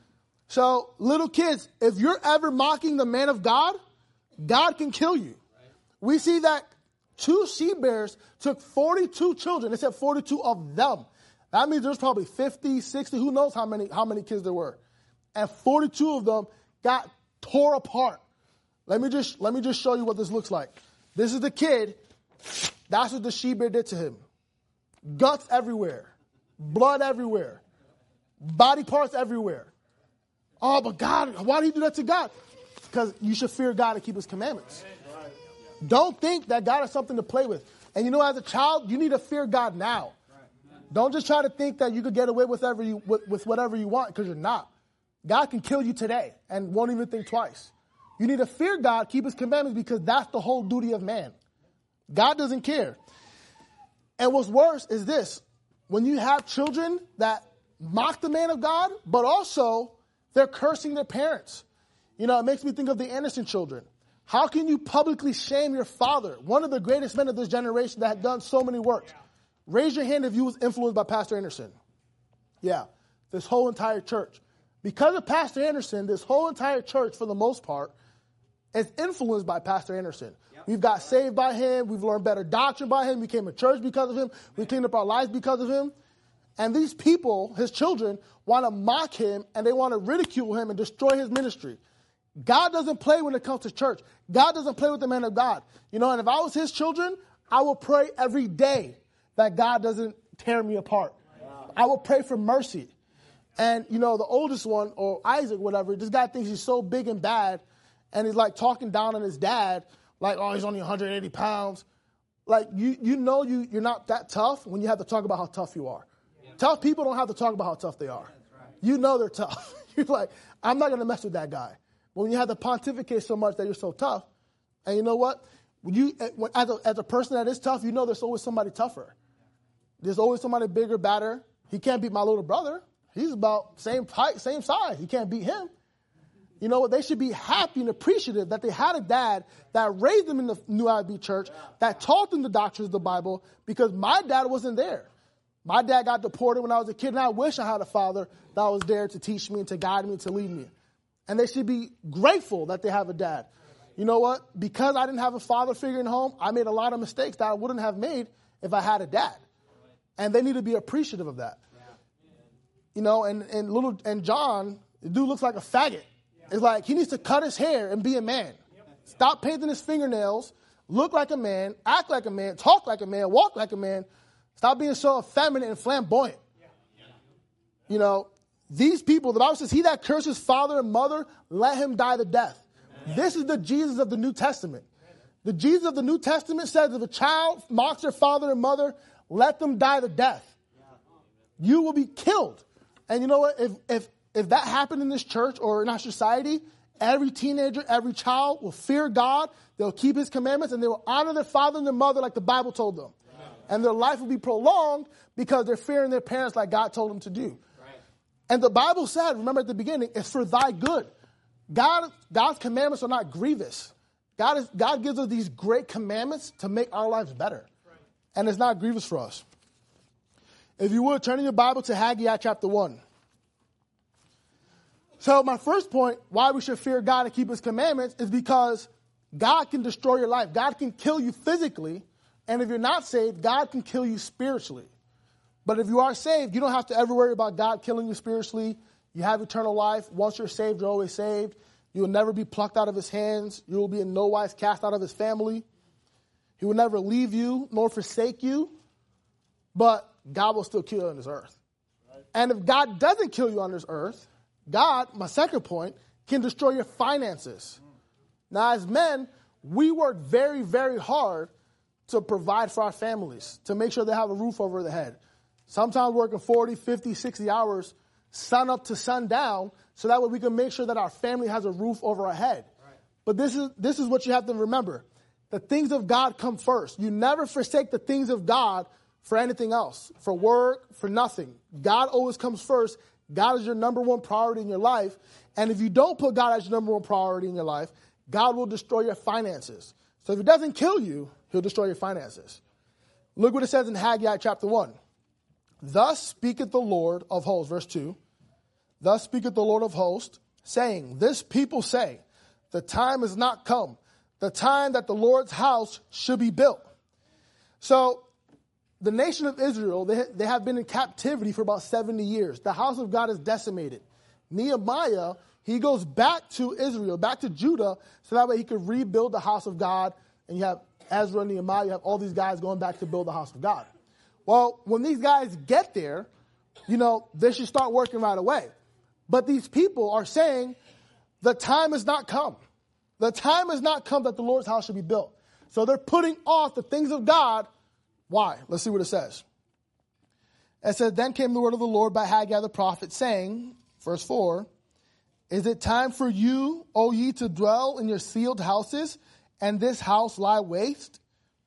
So, little kids, if you're ever mocking the man of God, God can kill you. We see that two she-bears took forty-two children. It said forty-two of them. That means there's probably fifty, sixty, who knows how many, how many kids there were. And forty-two of them got tore apart. Let me just, let me just show you what this looks like. This is the kid. That's what the she-bear did to him. Guts everywhere. Blood everywhere. Body parts everywhere. Oh, but God, why did he do that to God? Because you should fear God and keep his commandments. Don't think that God is something to play with. And you know, as a child, you need to fear God now. Don't just try to think that you could get away with, whatever you, with, with whatever you want, because you're not. God can kill you today and won't even think twice. You need to fear God, keep his commandments, because that's the whole duty of man. God doesn't care. And what's worse is this. When you have children that mock the man of God, but also they're cursing their parents. You know, it makes me think of the Anderson children. How can you publicly shame your father, one of the greatest men of this generation that had done so many works? Raise your hand if you was influenced by Pastor Anderson. Yeah, this whole entire church. Because of Pastor Anderson, this whole entire church, for the most part, is influenced by Pastor Anderson. Yep. We've got saved by him. We've learned better doctrine by him. We came to church because of him. We cleaned up our lives because of him. And these people, his children, want to mock him, and they want to ridicule him and destroy his ministry. God doesn't play when it comes to church. God doesn't play with the man of God. You know, and if I was his children, I will pray every day that God doesn't tear me apart. Wow. I will pray for mercy. And, you know, the oldest one, or Isaac, whatever, this guy thinks he's so big and bad, and he's like talking down on his dad, like, oh, he's only one hundred eighty pounds. Like, you you know you, you're not that tough when you have to talk about how tough you are. Yeah. Tough people don't have to talk about how tough they are. Right. You know they're tough. You're like, I'm not going to mess with that guy. But when you have to pontificate so much that you're so tough, and you know what? When you, as a, as a person that is tough, you know there's always somebody tougher. There's always somebody bigger, badder. He can't beat my little brother. He's about same height, same size. He can't beat him. You know what? They should be happy and appreciative that they had a dad that raised them in the New I B Church, that taught them the doctrines of the Bible, because my dad wasn't there. My dad got deported when I was a kid, and I wish I had a father that was there to teach me and to guide me and to lead me. And they should be grateful that they have a dad. You know what? Because I didn't have a father figure in home, I made a lot of mistakes that I wouldn't have made if I had a dad. And they need to be appreciative of that. You know, and, and little and John, the dude looks like a faggot. It's like he needs to cut his hair and be a man. Stop painting his fingernails, look like a man, act like a man, talk like a man, walk like a man. Stop being so effeminate and flamboyant. You know, these people, the Bible says, he that curses father and mother, let him die the death. This is the Jesus of the New Testament. The Jesus of the New Testament says if a child mocks their father and mother, let them die the death. You will be killed. And you know what? If if if that happened in this church or in our society, every teenager, every child will fear God. They'll keep his commandments, and they will honor their father and their mother like the Bible told them. Right. And their life will be prolonged because they're fearing their parents like God told them to do. Right. And the Bible said, remember at the beginning, it's for thy good. God, God's commandments are not grievous. God is God gives us these great commandments to make our lives better. Right. And it's not grievous for us. If you would, turn in your Bible to Haggai chapter one. So my first point, why we should fear God and keep his commandments, is because God can destroy your life. God can kill you physically. And if you're not saved, God can kill you spiritually. But if you are saved, you don't have to ever worry about God killing you spiritually. You have eternal life. Once you're saved, you're always saved. You will never be plucked out of his hands. You will be in no wise cast out of his family. He will never leave you nor forsake you. But God will still kill you on this earth. Right. And if God doesn't kill you on this earth, God, my second point, can destroy your finances. Mm. Now, as men, we work very, very hard to provide for our families, to make sure they have a roof over their head. Sometimes working forty, fifty, sixty hours sun up to sundown, so that way we can make sure that our family has a roof over our head. Right. But this is this is what you have to remember. The things of God come first. You never forsake the things of God for anything else, for work, for nothing. God always comes first. God is your number one priority in your life. And if you don't put God as your number one priority in your life, God will destroy your finances. So if he doesn't kill you, he'll destroy your finances. Look what it says in Haggai chapter one. Thus speaketh the Lord of hosts, verse two. Thus speaketh the Lord of hosts, saying, this people say, the time is not come, the time that the Lord's house should be built. So the nation of Israel, they, they have been in captivity for about seventy years. The house of God is decimated. Nehemiah, he goes back to Israel, back to Judah, so that way he could rebuild the house of God. And you have Ezra, Nehemiah, you have all these guys going back to build the house of God. Well, when these guys get there, you know, they should start working right away. But these people are saying, the time has not come. The time has not come that the Lord's house should be built. So they're putting off the things of God. Why? Let's see what it says. It says, then came the word of the Lord by Haggai the prophet, saying, verse four, is it time for you, O ye, to dwell in your sealed houses, and this house lie waste?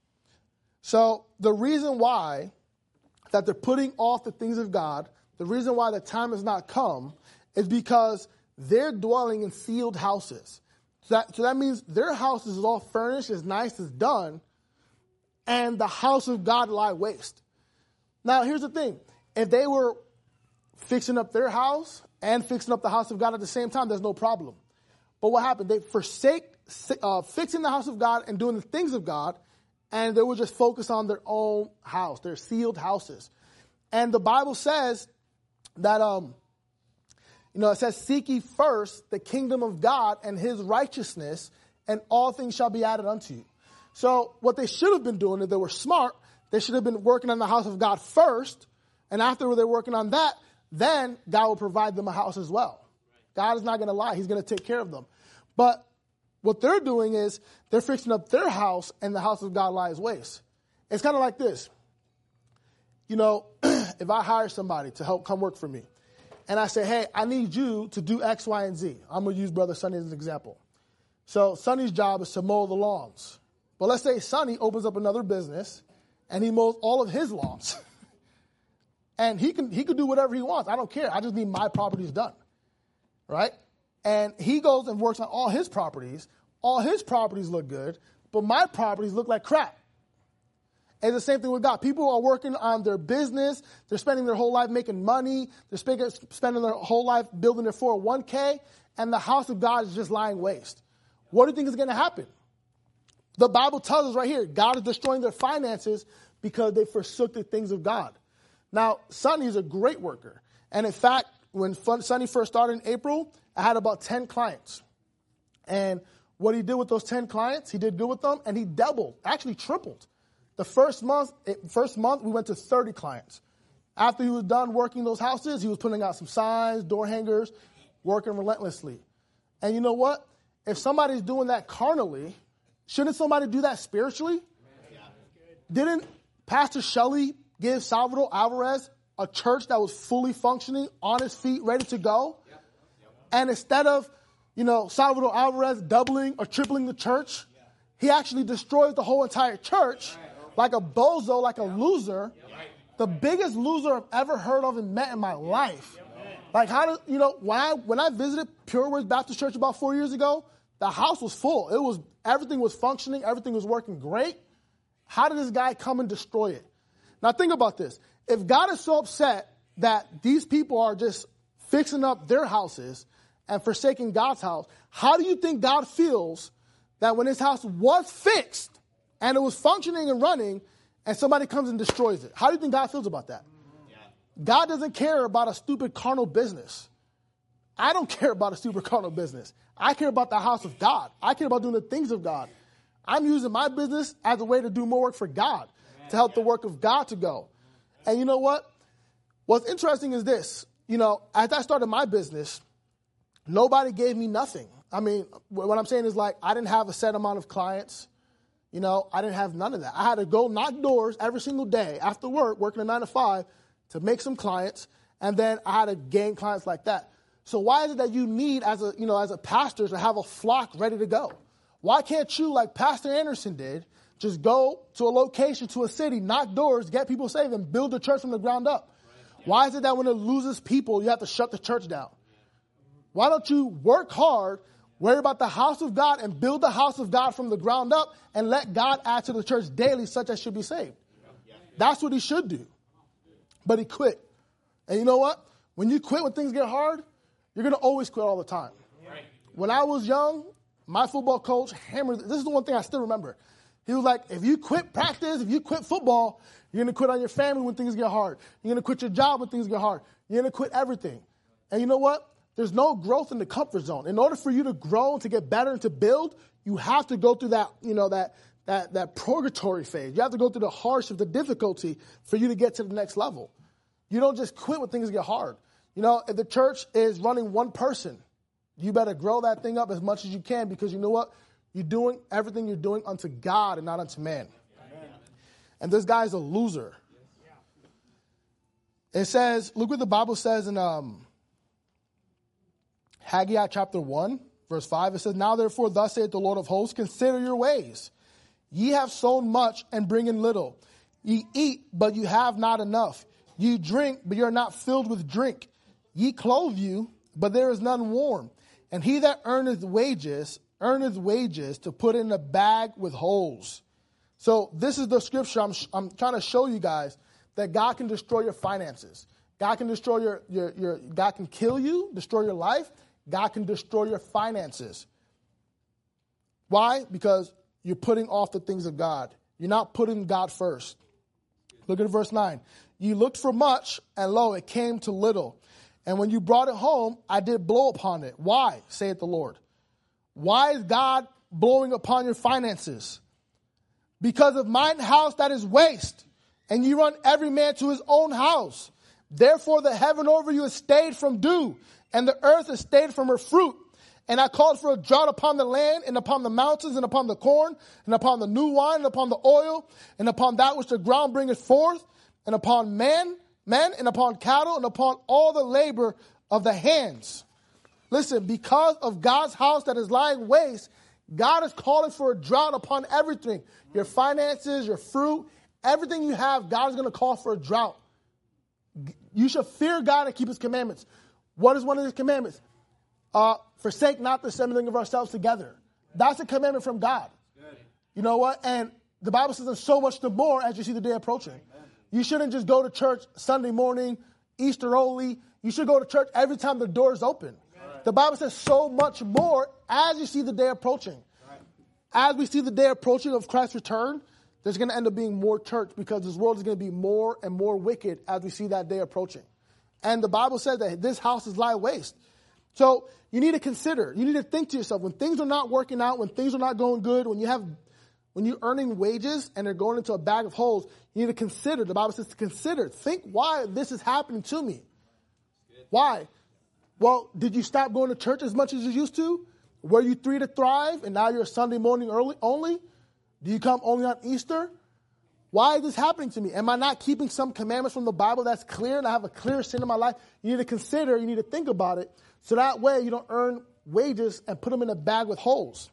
So the reason why that they're putting off the things of God, the reason why the time has not come, is because they're dwelling in sealed houses. So that, so that means their house is all furnished, as nice as done, and the house of God lie waste. Now, here's the thing. If they were fixing up their house and fixing up the house of God at the same time, there's no problem. But what happened? They forsake uh, fixing the house of God and doing the things of God, and they would just focus on their own house, their sealed houses. And the Bible says that, um, you know, it says, seek ye first the kingdom of God and his righteousness, and all things shall be added unto you. So what they should have been doing, if they were smart, they should have been working on the house of God first, and after they're working on that, then God will provide them a house as well. God is not going to lie. He's going to take care of them. But what they're doing is they're fixing up their house, and the house of God lies waste. It's kind of like this. You know, if I hire somebody to help come work for me, and I say, hey, I need you to do X, Y, and Z. I'm going to use Brother Sonny as an example. So Sonny's job is to mow the lawns. But let's say Sonny opens up another business, and he mows all of his lawns. And he can he can do whatever he wants. I don't care. I just need my properties done. Right? And he goes and works on all his properties. All his properties look good, but my properties look like crap. And the same thing with God. People are working on their business. They're spending their whole life making money. They're spending their whole life building their four oh one k, and the house of God is just lying waste. What do you think is going to happen? The Bible tells us right here, God is destroying their finances because they forsook the things of God. Now, Sonny is a great worker. And in fact, when Sonny first started in April, I had about ten clients. And what he did with those ten clients, he did good with them, and he doubled, actually tripled. The first month, first month, we went to thirty clients. After he was done working those houses, he was putting out some signs, door hangers, working relentlessly. And you know what? If somebody's doing that carnally, shouldn't somebody do that spiritually? Yeah. Didn't Pastor Shelley give Salvador Alvarez a church that was fully functioning, on his feet, ready to go? Yep. Yep. And instead of, you know, Salvador Alvarez doubling or tripling the church, yeah. he actually destroys the whole entire church right. like a bozo, like a loser. Yep. The biggest loser I've ever heard of and met in my life. Yep. Like, how do, you know, when I, when I visited Pure Words Baptist Church about four years ago, the house was full. It was, everything was functioning. Everything was working great. How did this guy come and destroy it? Now think about this. If God is so upset that these people are just fixing up their houses and forsaking God's house, how do you think God feels that when his house was fixed and it was functioning and running and somebody comes and destroys it? How do you think God feels about that? Yeah. God doesn't care about a stupid carnal business. I don't care about a stupid carnal business. I care about the house of God. I care about doing the things of God. I'm using my business as a way to do more work for God, to help the work of God to go. And you know what? What's interesting is this. You know, as I started my business, nobody gave me nothing. I mean, what I'm saying is, like, I didn't have a set amount of clients. You know, I didn't have none of that. I had to go knock doors every single day after work, working a nine to five, to make some clients. And then I had to gain clients like that. So why is it that you need, as a you know, as a pastor, to have a flock ready to go? Why can't you, like Pastor Anderson did, just go to a location, to a city, knock doors, get people saved, and build the church from the ground up? Why is it that when it loses people, you have to shut the church down? Why don't you work hard, worry about the house of God, and build the house of God from the ground up, and let God add to the church daily such as should be saved? That's what he should do. But he quit. And you know what? When you quit when things get hard, you're going to always quit all the time. When I was young, my football coach hammered, this is the one thing I still remember. He was like, if you quit practice, if you quit football, you're going to quit on your family when things get hard. You're going to quit your job when things get hard. You're going to quit everything. And you know what? There's no growth in the comfort zone. In order for you to grow and to get better and to build, you have to go through that, you know, that, that, that purgatory phase. You have to go through the hardship, the difficulty for you to get to the next level. You don't just quit when things get hard. You know, if the church is running one person, you better grow that thing up as much as you can, because you know what? You're doing everything you're doing unto God and not unto man. Amen. And this guy's a loser. It says, look what the Bible says in um, Haggai chapter one, verse five. It says, now therefore, thus saith the Lord of hosts, consider your ways. Ye have sown much and bring in little. Ye eat, but you have not enough. Ye drink, but you are not filled with drink. Ye clothe you, but there is none warm. And he that earneth wages, earneth wages to put in a bag with holes. So this is the scripture I'm, I'm trying to show you guys, that God can destroy your finances. God can destroy your, your, your, God can kill you, destroy your life. God can destroy your finances. Why? Because you're putting off the things of God. You're not putting God first. Look at verse nine. You looked for much, and lo, it came to little. And when you brought it home, I did blow upon it. Why, saith the Lord? Why is God blowing upon your finances? Because of mine house that is waste, and you run every man to his own house. Therefore the heaven over you is stayed from dew, and the earth is stayed from her fruit. And I called for a drought upon the land, and upon the mountains, and upon the corn, and upon the new wine, and upon the oil, and upon that which the ground bringeth forth, and upon man, men, and upon cattle, and upon all the labor of the hands. Listen, because of God's house that is lying waste, God is calling for a drought upon everything. Your finances, your fruit, everything you have, God is going to call for a drought. You should fear God and keep his commandments. What is one of his commandments? Uh, forsake not the assembling of ourselves together. That's a commandment from God. You know what? And the Bible says, and so much the more as you see the day approaching. You shouldn't just go to church Sunday morning, Easter only. You should go to church every time the door is open. Right. The Bible says so much more as you see the day approaching. Right. As we see the day approaching of Christ's return, there's going to end up being more church, because this world is going to be more and more wicked as we see that day approaching. And the Bible says that this house is lie waste. So you need to consider, you need to think to yourself, when things are not working out, when things are not going good, when you have When you're earning wages and they're going into a bag of holes, you need to consider. The Bible says to consider. Think why this is happening to me. Why? Well, did you stop going to church as much as you used to? Were you three to thrive and now you're Sunday morning early only? Do you come only on Easter? Why is this happening to me? Am I not keeping some commandments from the Bible that's clear and I have a clear sin in my life? You need to consider, you need to think about it, so that way you don't earn wages and put them in a bag with holes.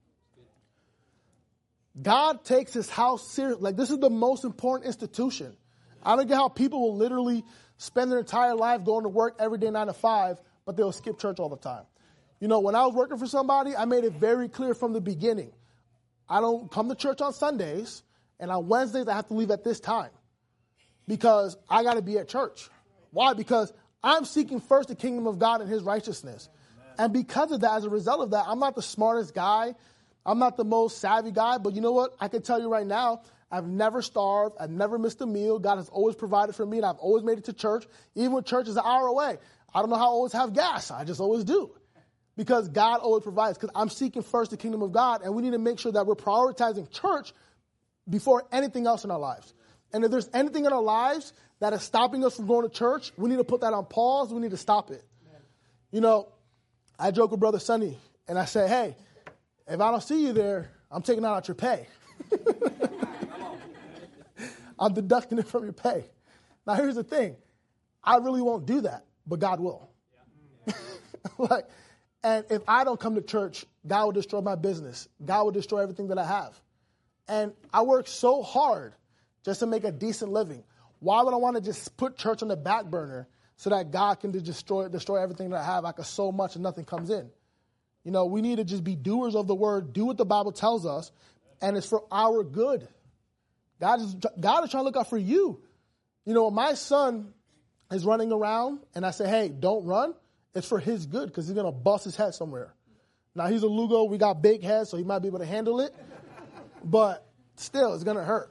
God takes his house seriously. Like, this is the most important institution. I don't get how people will literally spend their entire life going to work every day nine to five, but they'll skip church all the time. You know, when I was working for somebody, I made it very clear from the beginning. I don't come to church on Sundays, and on Wednesdays I have to leave at this time because I got to be at church. Why? Because I'm seeking first the kingdom of God and his righteousness. And because of that, as a result of that, I'm not the smartest guy. I'm not the most savvy guy, but you know what? I can tell you right now, I've never starved. I've never missed a meal. God has always provided for me, and I've always made it to church, even when church is an hour away. I don't know how I always have gas. I just always do, because God always provides, because I'm seeking first the kingdom of God, and we need to make sure that we're prioritizing church before anything else in our lives. And if there's anything in our lives that is stopping us from going to church, we need to put that on pause. We need to stop it. You know, I joke with Brother Sonny, and I say, hey, if I don't see you there, I'm taking that out your pay. I'm deducting it from your pay. Now, here's the thing. I really won't do that, but God will. Like, and if I don't come to church, God will destroy my business. God will destroy everything that I have. And I work so hard just to make a decent living. Why would I want to just put church on the back burner so that God can destroy destroy everything that I have? I could sow much and nothing comes in. You know, we need to just be doers of the word, do what the Bible tells us, and it's for our good. God is God is trying to look out for you. You know, when my son is running around and I say, hey, don't run, it's for his good because he's going to bust his head somewhere. Now, he's a Lugo. We got big heads, so he might be able to handle it. But still, it's going to hurt.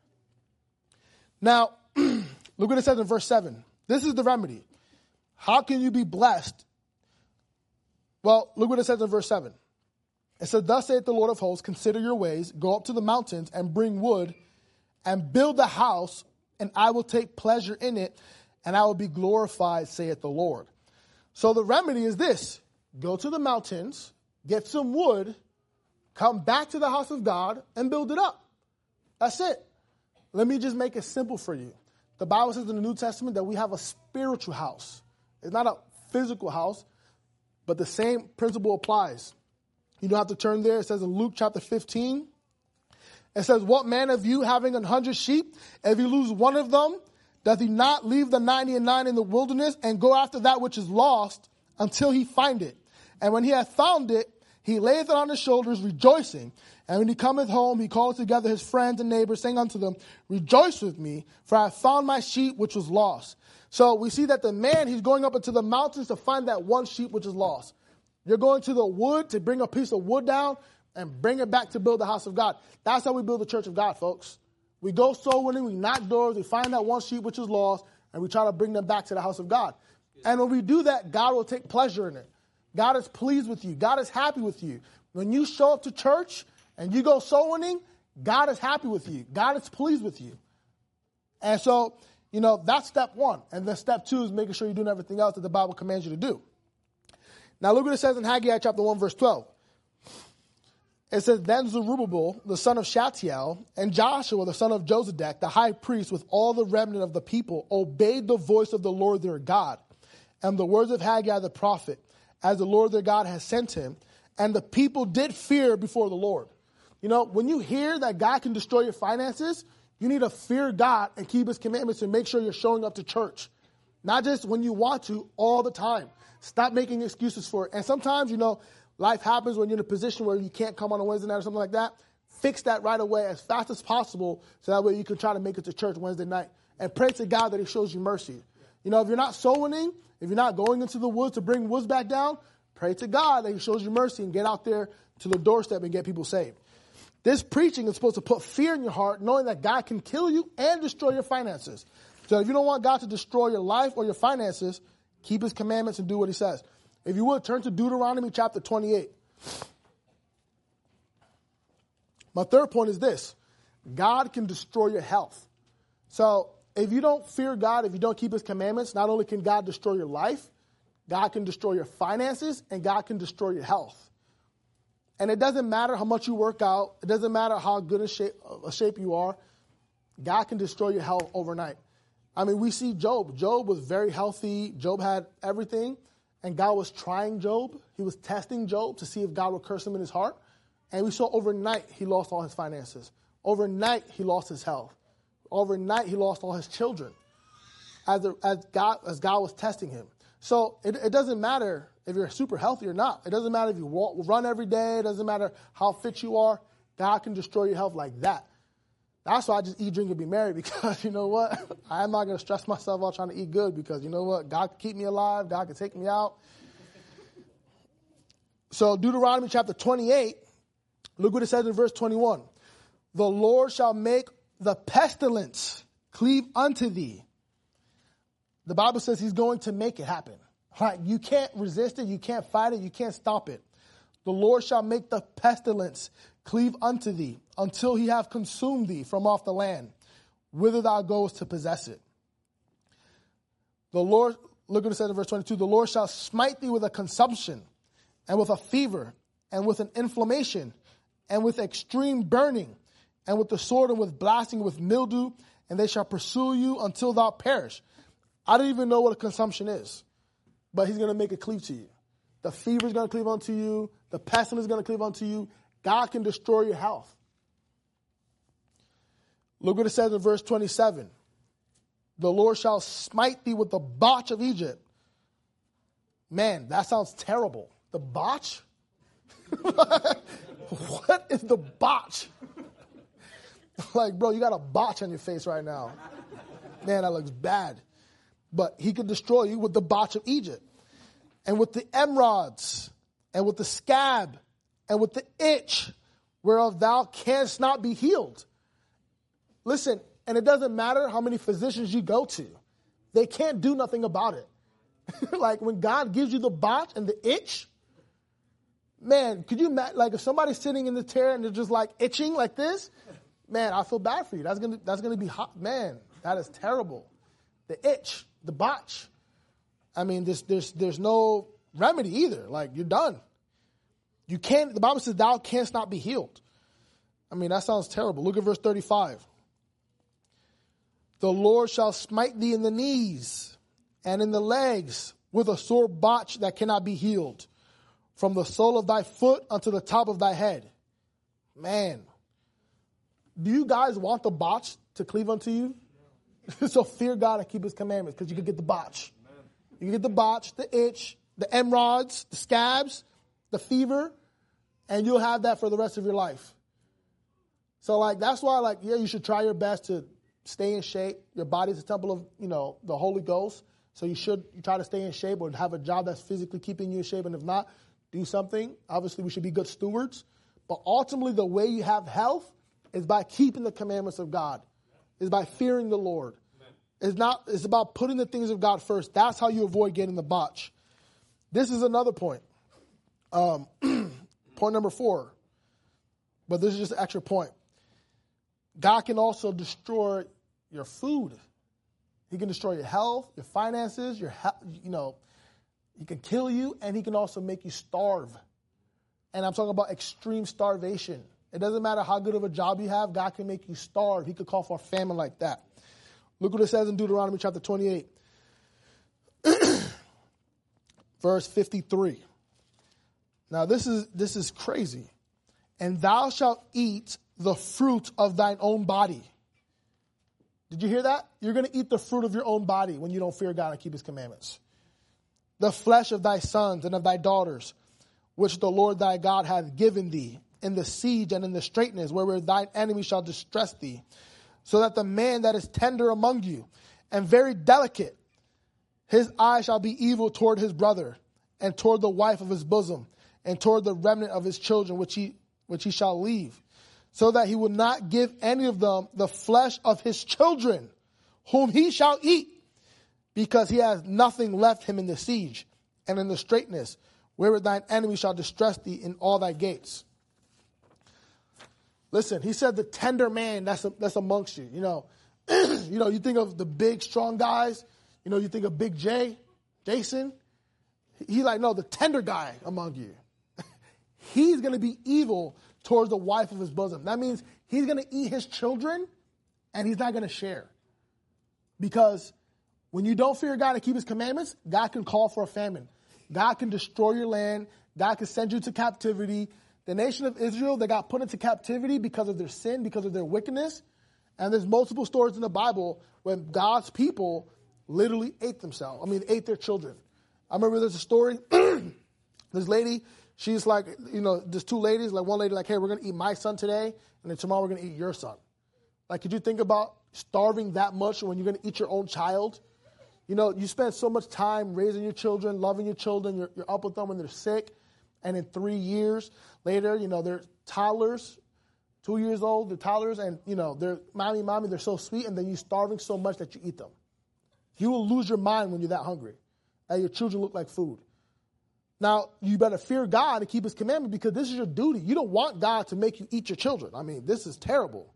Now, look what it says in verse seven. This is the remedy. How can you be blessed? Well, look what it says in verse seven. It says, thus saith the Lord of hosts, consider your ways, go up to the mountains and bring wood and build the house, and I will take pleasure in it, and I will be glorified, saith the Lord. So the remedy is this. Go to the mountains, get some wood, come back to the house of God, and build it up. That's it. Let me just make it simple for you. The Bible says in the New Testament that we have a spiritual house. It's not a physical house, but the same principle applies. You don't have to turn there. It says in Luke chapter fifteen, it says, what man of you having an hundred sheep, if you lose one of them, doth he not leave the ninety and nine in the wilderness and go after that which is lost until he find it? And when he hath found it, he layeth it on his shoulders, rejoicing. And when he cometh home, he calleth together his friends and neighbors, saying unto them, rejoice with me, for I have found my sheep which was lost. So we see that the man, he's going up into the mountains to find that one sheep which is lost. You're going to the wood to bring a piece of wood down and bring it back to build the house of God. That's how we build the church of God, folks. We go soul winning, we knock doors, we find that one sheep which is lost, and we try to bring them back to the house of God. And when we do that, God will take pleasure in it. God is pleased with you. God is happy with you. When you show up to church and you go soul winning, God is happy with you. God is pleased with you. And so, you know, that's step one. And then step two is making sure you're doing everything else that the Bible commands you to do. Now look what it says in Haggai chapter one, verse twelve. It says, then Zerubbabel, the son of Shealtiel, and Joshua, the son of Josedek, the high priest, with all the remnant of the people, obeyed the voice of the Lord their God, and the words of Haggai the prophet, as the Lord their God has sent him. And the people did fear before the Lord. You know, when you hear that God can destroy your finances, you need to fear God and keep his commandments and make sure you're showing up to church. Not just when you want to, all the time. Stop making excuses for it. And sometimes, you know, life happens when you're in a position where you can't come on a Wednesday night or something like that. Fix that right away as fast as possible so that way you can try to make it to church Wednesday night. And pray to God that he shows you mercy. You know, if you're not soul winning, if you're not going into the woods to bring woods back down, pray to God that he shows you mercy and get out there to the doorstep and get people saved. This preaching is supposed to put fear in your heart, knowing that God can kill you and destroy your finances. So if you don't want God to destroy your life or your finances, keep his commandments and do what he says. If you would, turn to Deuteronomy chapter twenty-eight. My third point is this. God can destroy your health. So if you don't fear God, if you don't keep his commandments, not only can God destroy your life, God can destroy your finances, and God can destroy your health. And it doesn't matter how much you work out. It doesn't matter how good a shape, a shape you are. God can destroy your health overnight. I mean, we see Job. Job was very healthy. Job had everything. And God was trying Job. He was testing Job to see if God would curse him in his heart. And we saw overnight he lost all his finances. Overnight he lost his health. Overnight he lost all his children as, the, as, God, as God was testing him. So it, it doesn't matter if you're super healthy or not. It doesn't matter if you walk, run every day. It doesn't matter how fit you are. God can destroy your health like that. That's why I just eat, drink, and be merry, because you know what? I'm not going to stress myself out trying to eat good, because you know what? God can keep me alive. God can take me out. So Deuteronomy chapter twenty-eight, look what it says in verse twenty-one. The Lord shall make the pestilence cleave unto thee. The Bible says he's going to make it happen. Right? You can't resist it. You can't fight it. You can't stop it. The Lord shall make the pestilence cleave unto thee until he have consumed thee from off the land, whither thou goest to possess it. The Lord, look what it says in verse twenty-two, the Lord shall smite thee with a consumption and with a fever and with an inflammation and with extreme burning and with the sword and with blasting with mildew, and they shall pursue you until thou perish. I don't even know what a consumption is, but he's going to make it cleave to you. The fever is going to cleave onto you. The pestilence is going to cleave onto you. God can destroy your health. Look what it says in verse twenty-seven. The Lord shall smite thee with the botch of Egypt. Man, that sounds terrible. The botch? What is the botch? Like, bro, you got a botch on your face right now. Man, that looks bad. But he could destroy you with the botch of Egypt. And with the emerods, and with the scab, and with the itch, whereof thou canst not be healed. Listen, and it doesn't matter how many physicians you go to. They can't do nothing about it. Like when God gives you the botch and the itch, man, could you imagine, like if somebody's sitting in the chair and they're just like itching like this, man, I feel bad for you. That's gonna that's gonna be hot. Man, that is terrible. The itch, the botch. I mean, there's there's there's no remedy either. Like you're done. You can't. The Bible says, "Thou canst not be healed." I mean, that sounds terrible. Look at verse thirty-five. The Lord shall smite thee in the knees and in the legs with a sore botch that cannot be healed, from the sole of thy foot unto the top of thy head. Man, do you guys want the botch to cleave unto you? So fear God and keep his commandments, because you can get the botch. You can get the botch, the itch, the emerods, the scabs, the fever, and you'll have that for the rest of your life. So like that's why like yeah, you should try your best to stay in shape. Your body's a temple of, you know, the Holy Ghost. So you should you try to stay in shape or have a job that's physically keeping you in shape. And if not, do something. Obviously, we should be good stewards. But ultimately, the way you have health is by keeping the commandments of God. Is by fearing the Lord. It's not. It's about putting the things of God first. That's how you avoid getting the botch. This is another point. Um, point number four. But this is just an extra point. God can also destroy your food. He can destroy your health, your finances, your he- you know, he can kill you, and he can also make you starve. And I'm talking about extreme starvation. It doesn't matter how good of a job you have, God can make you starve. He could call for a famine like that. Look what it says in Deuteronomy chapter twenty-eight. Verse fifty-three. Now this is this is crazy. And thou shalt eat the fruit of thine own body. Did you hear that? You're going to eat the fruit of your own body when you don't fear God and keep his commandments. The flesh of thy sons and of thy daughters, which the Lord thy God hath given thee, in the siege and in the straitness, wherewith thine enemy shall distress thee, so that the man that is tender among you and very delicate, his eye shall be evil toward his brother, and toward the wife of his bosom, and toward the remnant of his children, which he which he shall leave, so that he will not give any of them the flesh of his children, whom he shall eat, because he has nothing left him in the siege and in the straitness, wherewith thine enemy shall distress thee in all thy gates. Listen, he said the tender man that's a, that's amongst you. You know, you know, you think of the big, strong guys. You know, you think of Big J, Jason. He like, no, the tender guy among you. He's going to be evil towards the wife of his bosom. That means he's going to eat his children, and he's not going to share. Because when you don't fear God and keep his commandments, God can call for a famine. God can destroy your land. God can send you to captivity. The nation of Israel, they got put into captivity because of their sin, because of their wickedness. And there's multiple stories in the Bible when God's people literally ate themselves. I mean, ate their children. I remember there's a story. This lady, she's like, you know, there's two ladies. Like one lady like, hey, we're going to eat my son today, and then tomorrow we're going to eat your son. Like, could you think about starving that much when you're going to eat your own child? You know, you spend so much time raising your children, loving your children. You're, you're up with them when they're sick. And in three years later, you know, they're toddlers, two years old, they're toddlers, and, you know, they're, mommy, mommy, they're so sweet, and then you're starving so much that you eat them. You will lose your mind when you're that hungry, and your children look like food. Now, you better fear God and keep his commandment, because this is your duty. You don't want God to make you eat your children. I mean, this is terrible.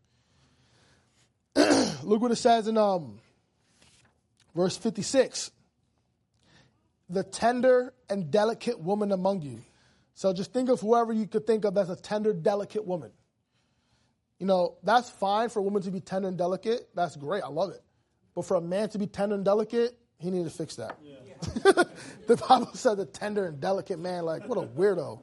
Look what it says in um, verse fifty-six. The tender and delicate woman among you. So just think of whoever you could think of as a tender, delicate woman. You know, that's fine for a woman to be tender and delicate. That's great. I love it. But for a man to be tender and delicate, He needed to fix that. Yeah. The Bible said the tender and delicate man, like, what a weirdo.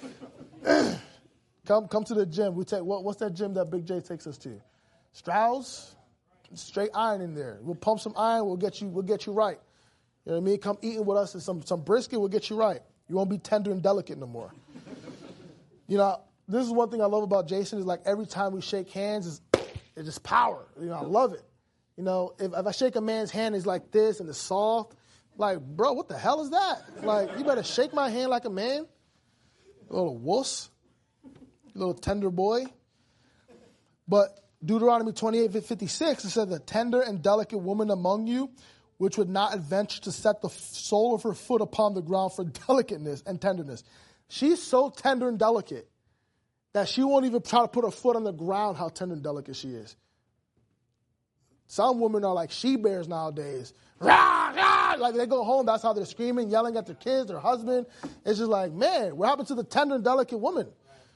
come come to the gym. We take what, What's that gym that Big J takes us to? Strauss? Straight iron in there. We'll pump some iron. We'll get you. We'll get you right. You know what I mean? Come eating with us and some some brisket. We'll get you right. You won't be tender and delicate no more. You know, this is one thing I love about Jason is like every time we shake hands, it's, it's just power. You know, I love it. You know, if, if I shake a man's hand, it's like this and it's soft. Like, bro, what the hell is that? Like, you better shake my hand like a man. You little wuss. You little tender boy. But Deuteronomy twenty-eight fifty-six, it said, the tender and delicate woman among you, which would not adventure to set the sole of her foot upon the ground for delicateness and tenderness. She's so tender and delicate that she won't even try to put her foot on the ground how tender and delicate she is. Some women are like she-bears nowadays. Rah, rah, like they go home, that's how they're screaming, yelling at their kids, their husband. It's just like, man, what happened to the tender and delicate woman?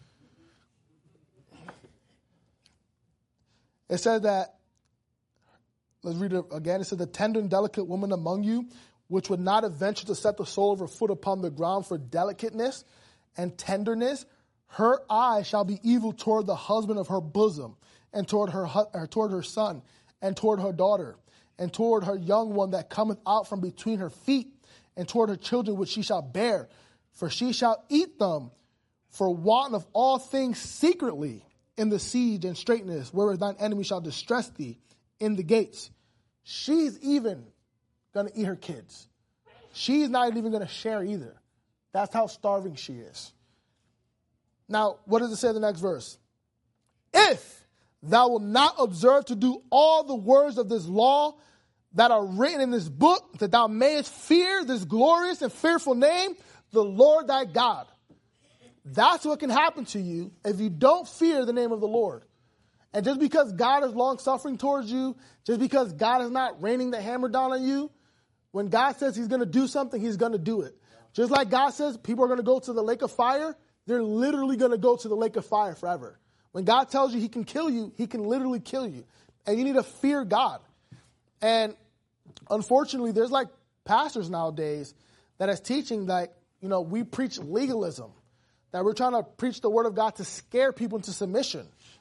It said that, let's read it again. It said, the tender and delicate woman among you, which would not adventure to set the sole of her foot upon the ground for delicateness and tenderness, her eye shall be evil toward the husband of her bosom, and toward her, or toward her son, and toward her daughter, and toward her young one that cometh out from between her feet, and toward her children which she shall bear. For she shall eat them for want of all things secretly in the siege and straitness, whereas thine enemy shall distress thee in the gates. She's even going to eat her kids. She's not even going to share either. That's how starving she is. Now, what does it say in the next verse? If thou wilt not observe to do all the words of this law that are written in this book, that thou mayest fear this glorious and fearful name, the Lord thy God. That's what can happen to you if you don't fear the name of the Lord. And just because God is long-suffering towards you, just because God is not raining the hammer down on you, when God says he's going to do something, he's going to do it. Just like God says people are going to go to the lake of fire, they're literally going to go to the lake of fire forever. When God tells you he can kill you, he can literally kill you. And you need to fear God. And unfortunately, there's like pastors nowadays that is teaching like, you know, we preach legalism, that we're trying to preach the word of God to scare people into submission.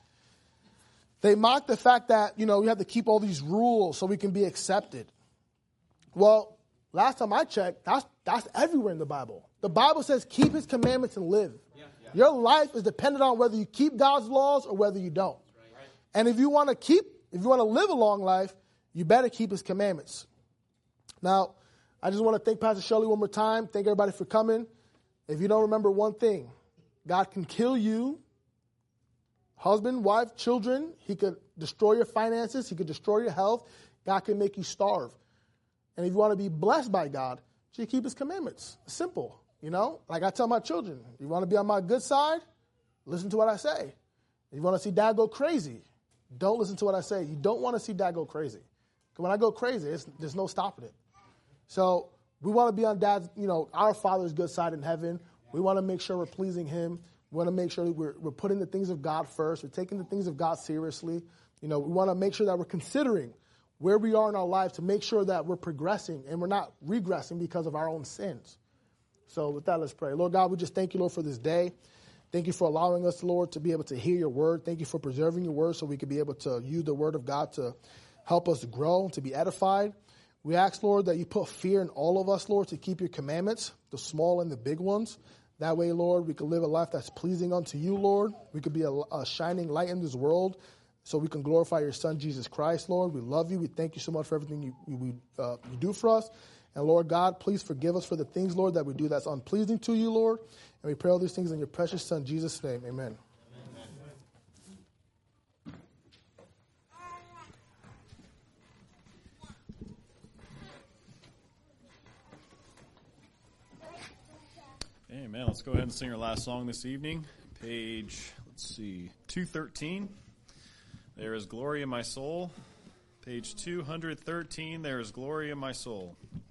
They mock the fact that, you know, we have to keep all these rules so we can be accepted. Well, last time I checked, that's that's everywhere in the Bible. The Bible says keep his commandments and live. Yeah, yeah. Your life is dependent on whether you keep God's laws or whether you don't. Right, right. And if you want to keep, if you want to live a long life, you better keep his commandments. Now, I just want to thank Pastor Shelley one more time. Thank everybody for coming. If you don't remember one thing, God can kill you, husband, wife, children. He could destroy your finances. He could destroy your health. God can make you starve. And if you want to be blessed by God, you keep his commandments. It's simple, you know? Like I tell my children, you want to be on my good side? Listen to what I say. If you want to see dad go crazy, don't listen to what I say. You don't want to see dad go crazy. Because when I go crazy, it's, there's no stopping it. So we want to be on dad's, you know, our Father's good side in heaven. We want to make sure we're pleasing him. We want to make sure that we're, we're putting the things of God first. We're taking the things of God seriously. You know, we want to make sure that we're considering where we are in our life to make sure that we're progressing and we're not regressing because of our own sins. So with that, let's pray. Lord God, we just thank you, Lord, for this day. Thank you for allowing us, Lord, to be able to hear your word. Thank you for preserving your word so we can be able to use the word of God to help us grow, to be edified. We ask, Lord, that you put fear in all of us, Lord, to keep your commandments, the small and the big ones. That way, Lord, we can live a life that's pleasing unto you, Lord. We could be a, a shining light in this world so we can glorify your Son, Jesus Christ, Lord. We love you. We thank you so much for everything you, you, uh, you do for us. And, Lord God, please forgive us for the things, Lord, that we do that's unpleasing to you, Lord. And we pray all these things in your precious Son, Jesus' name. Amen. Amen. Let's go ahead and sing our last song this evening. Page, let's see, two thirteen. There is glory in my soul. Page two thirteen, there is glory in my soul.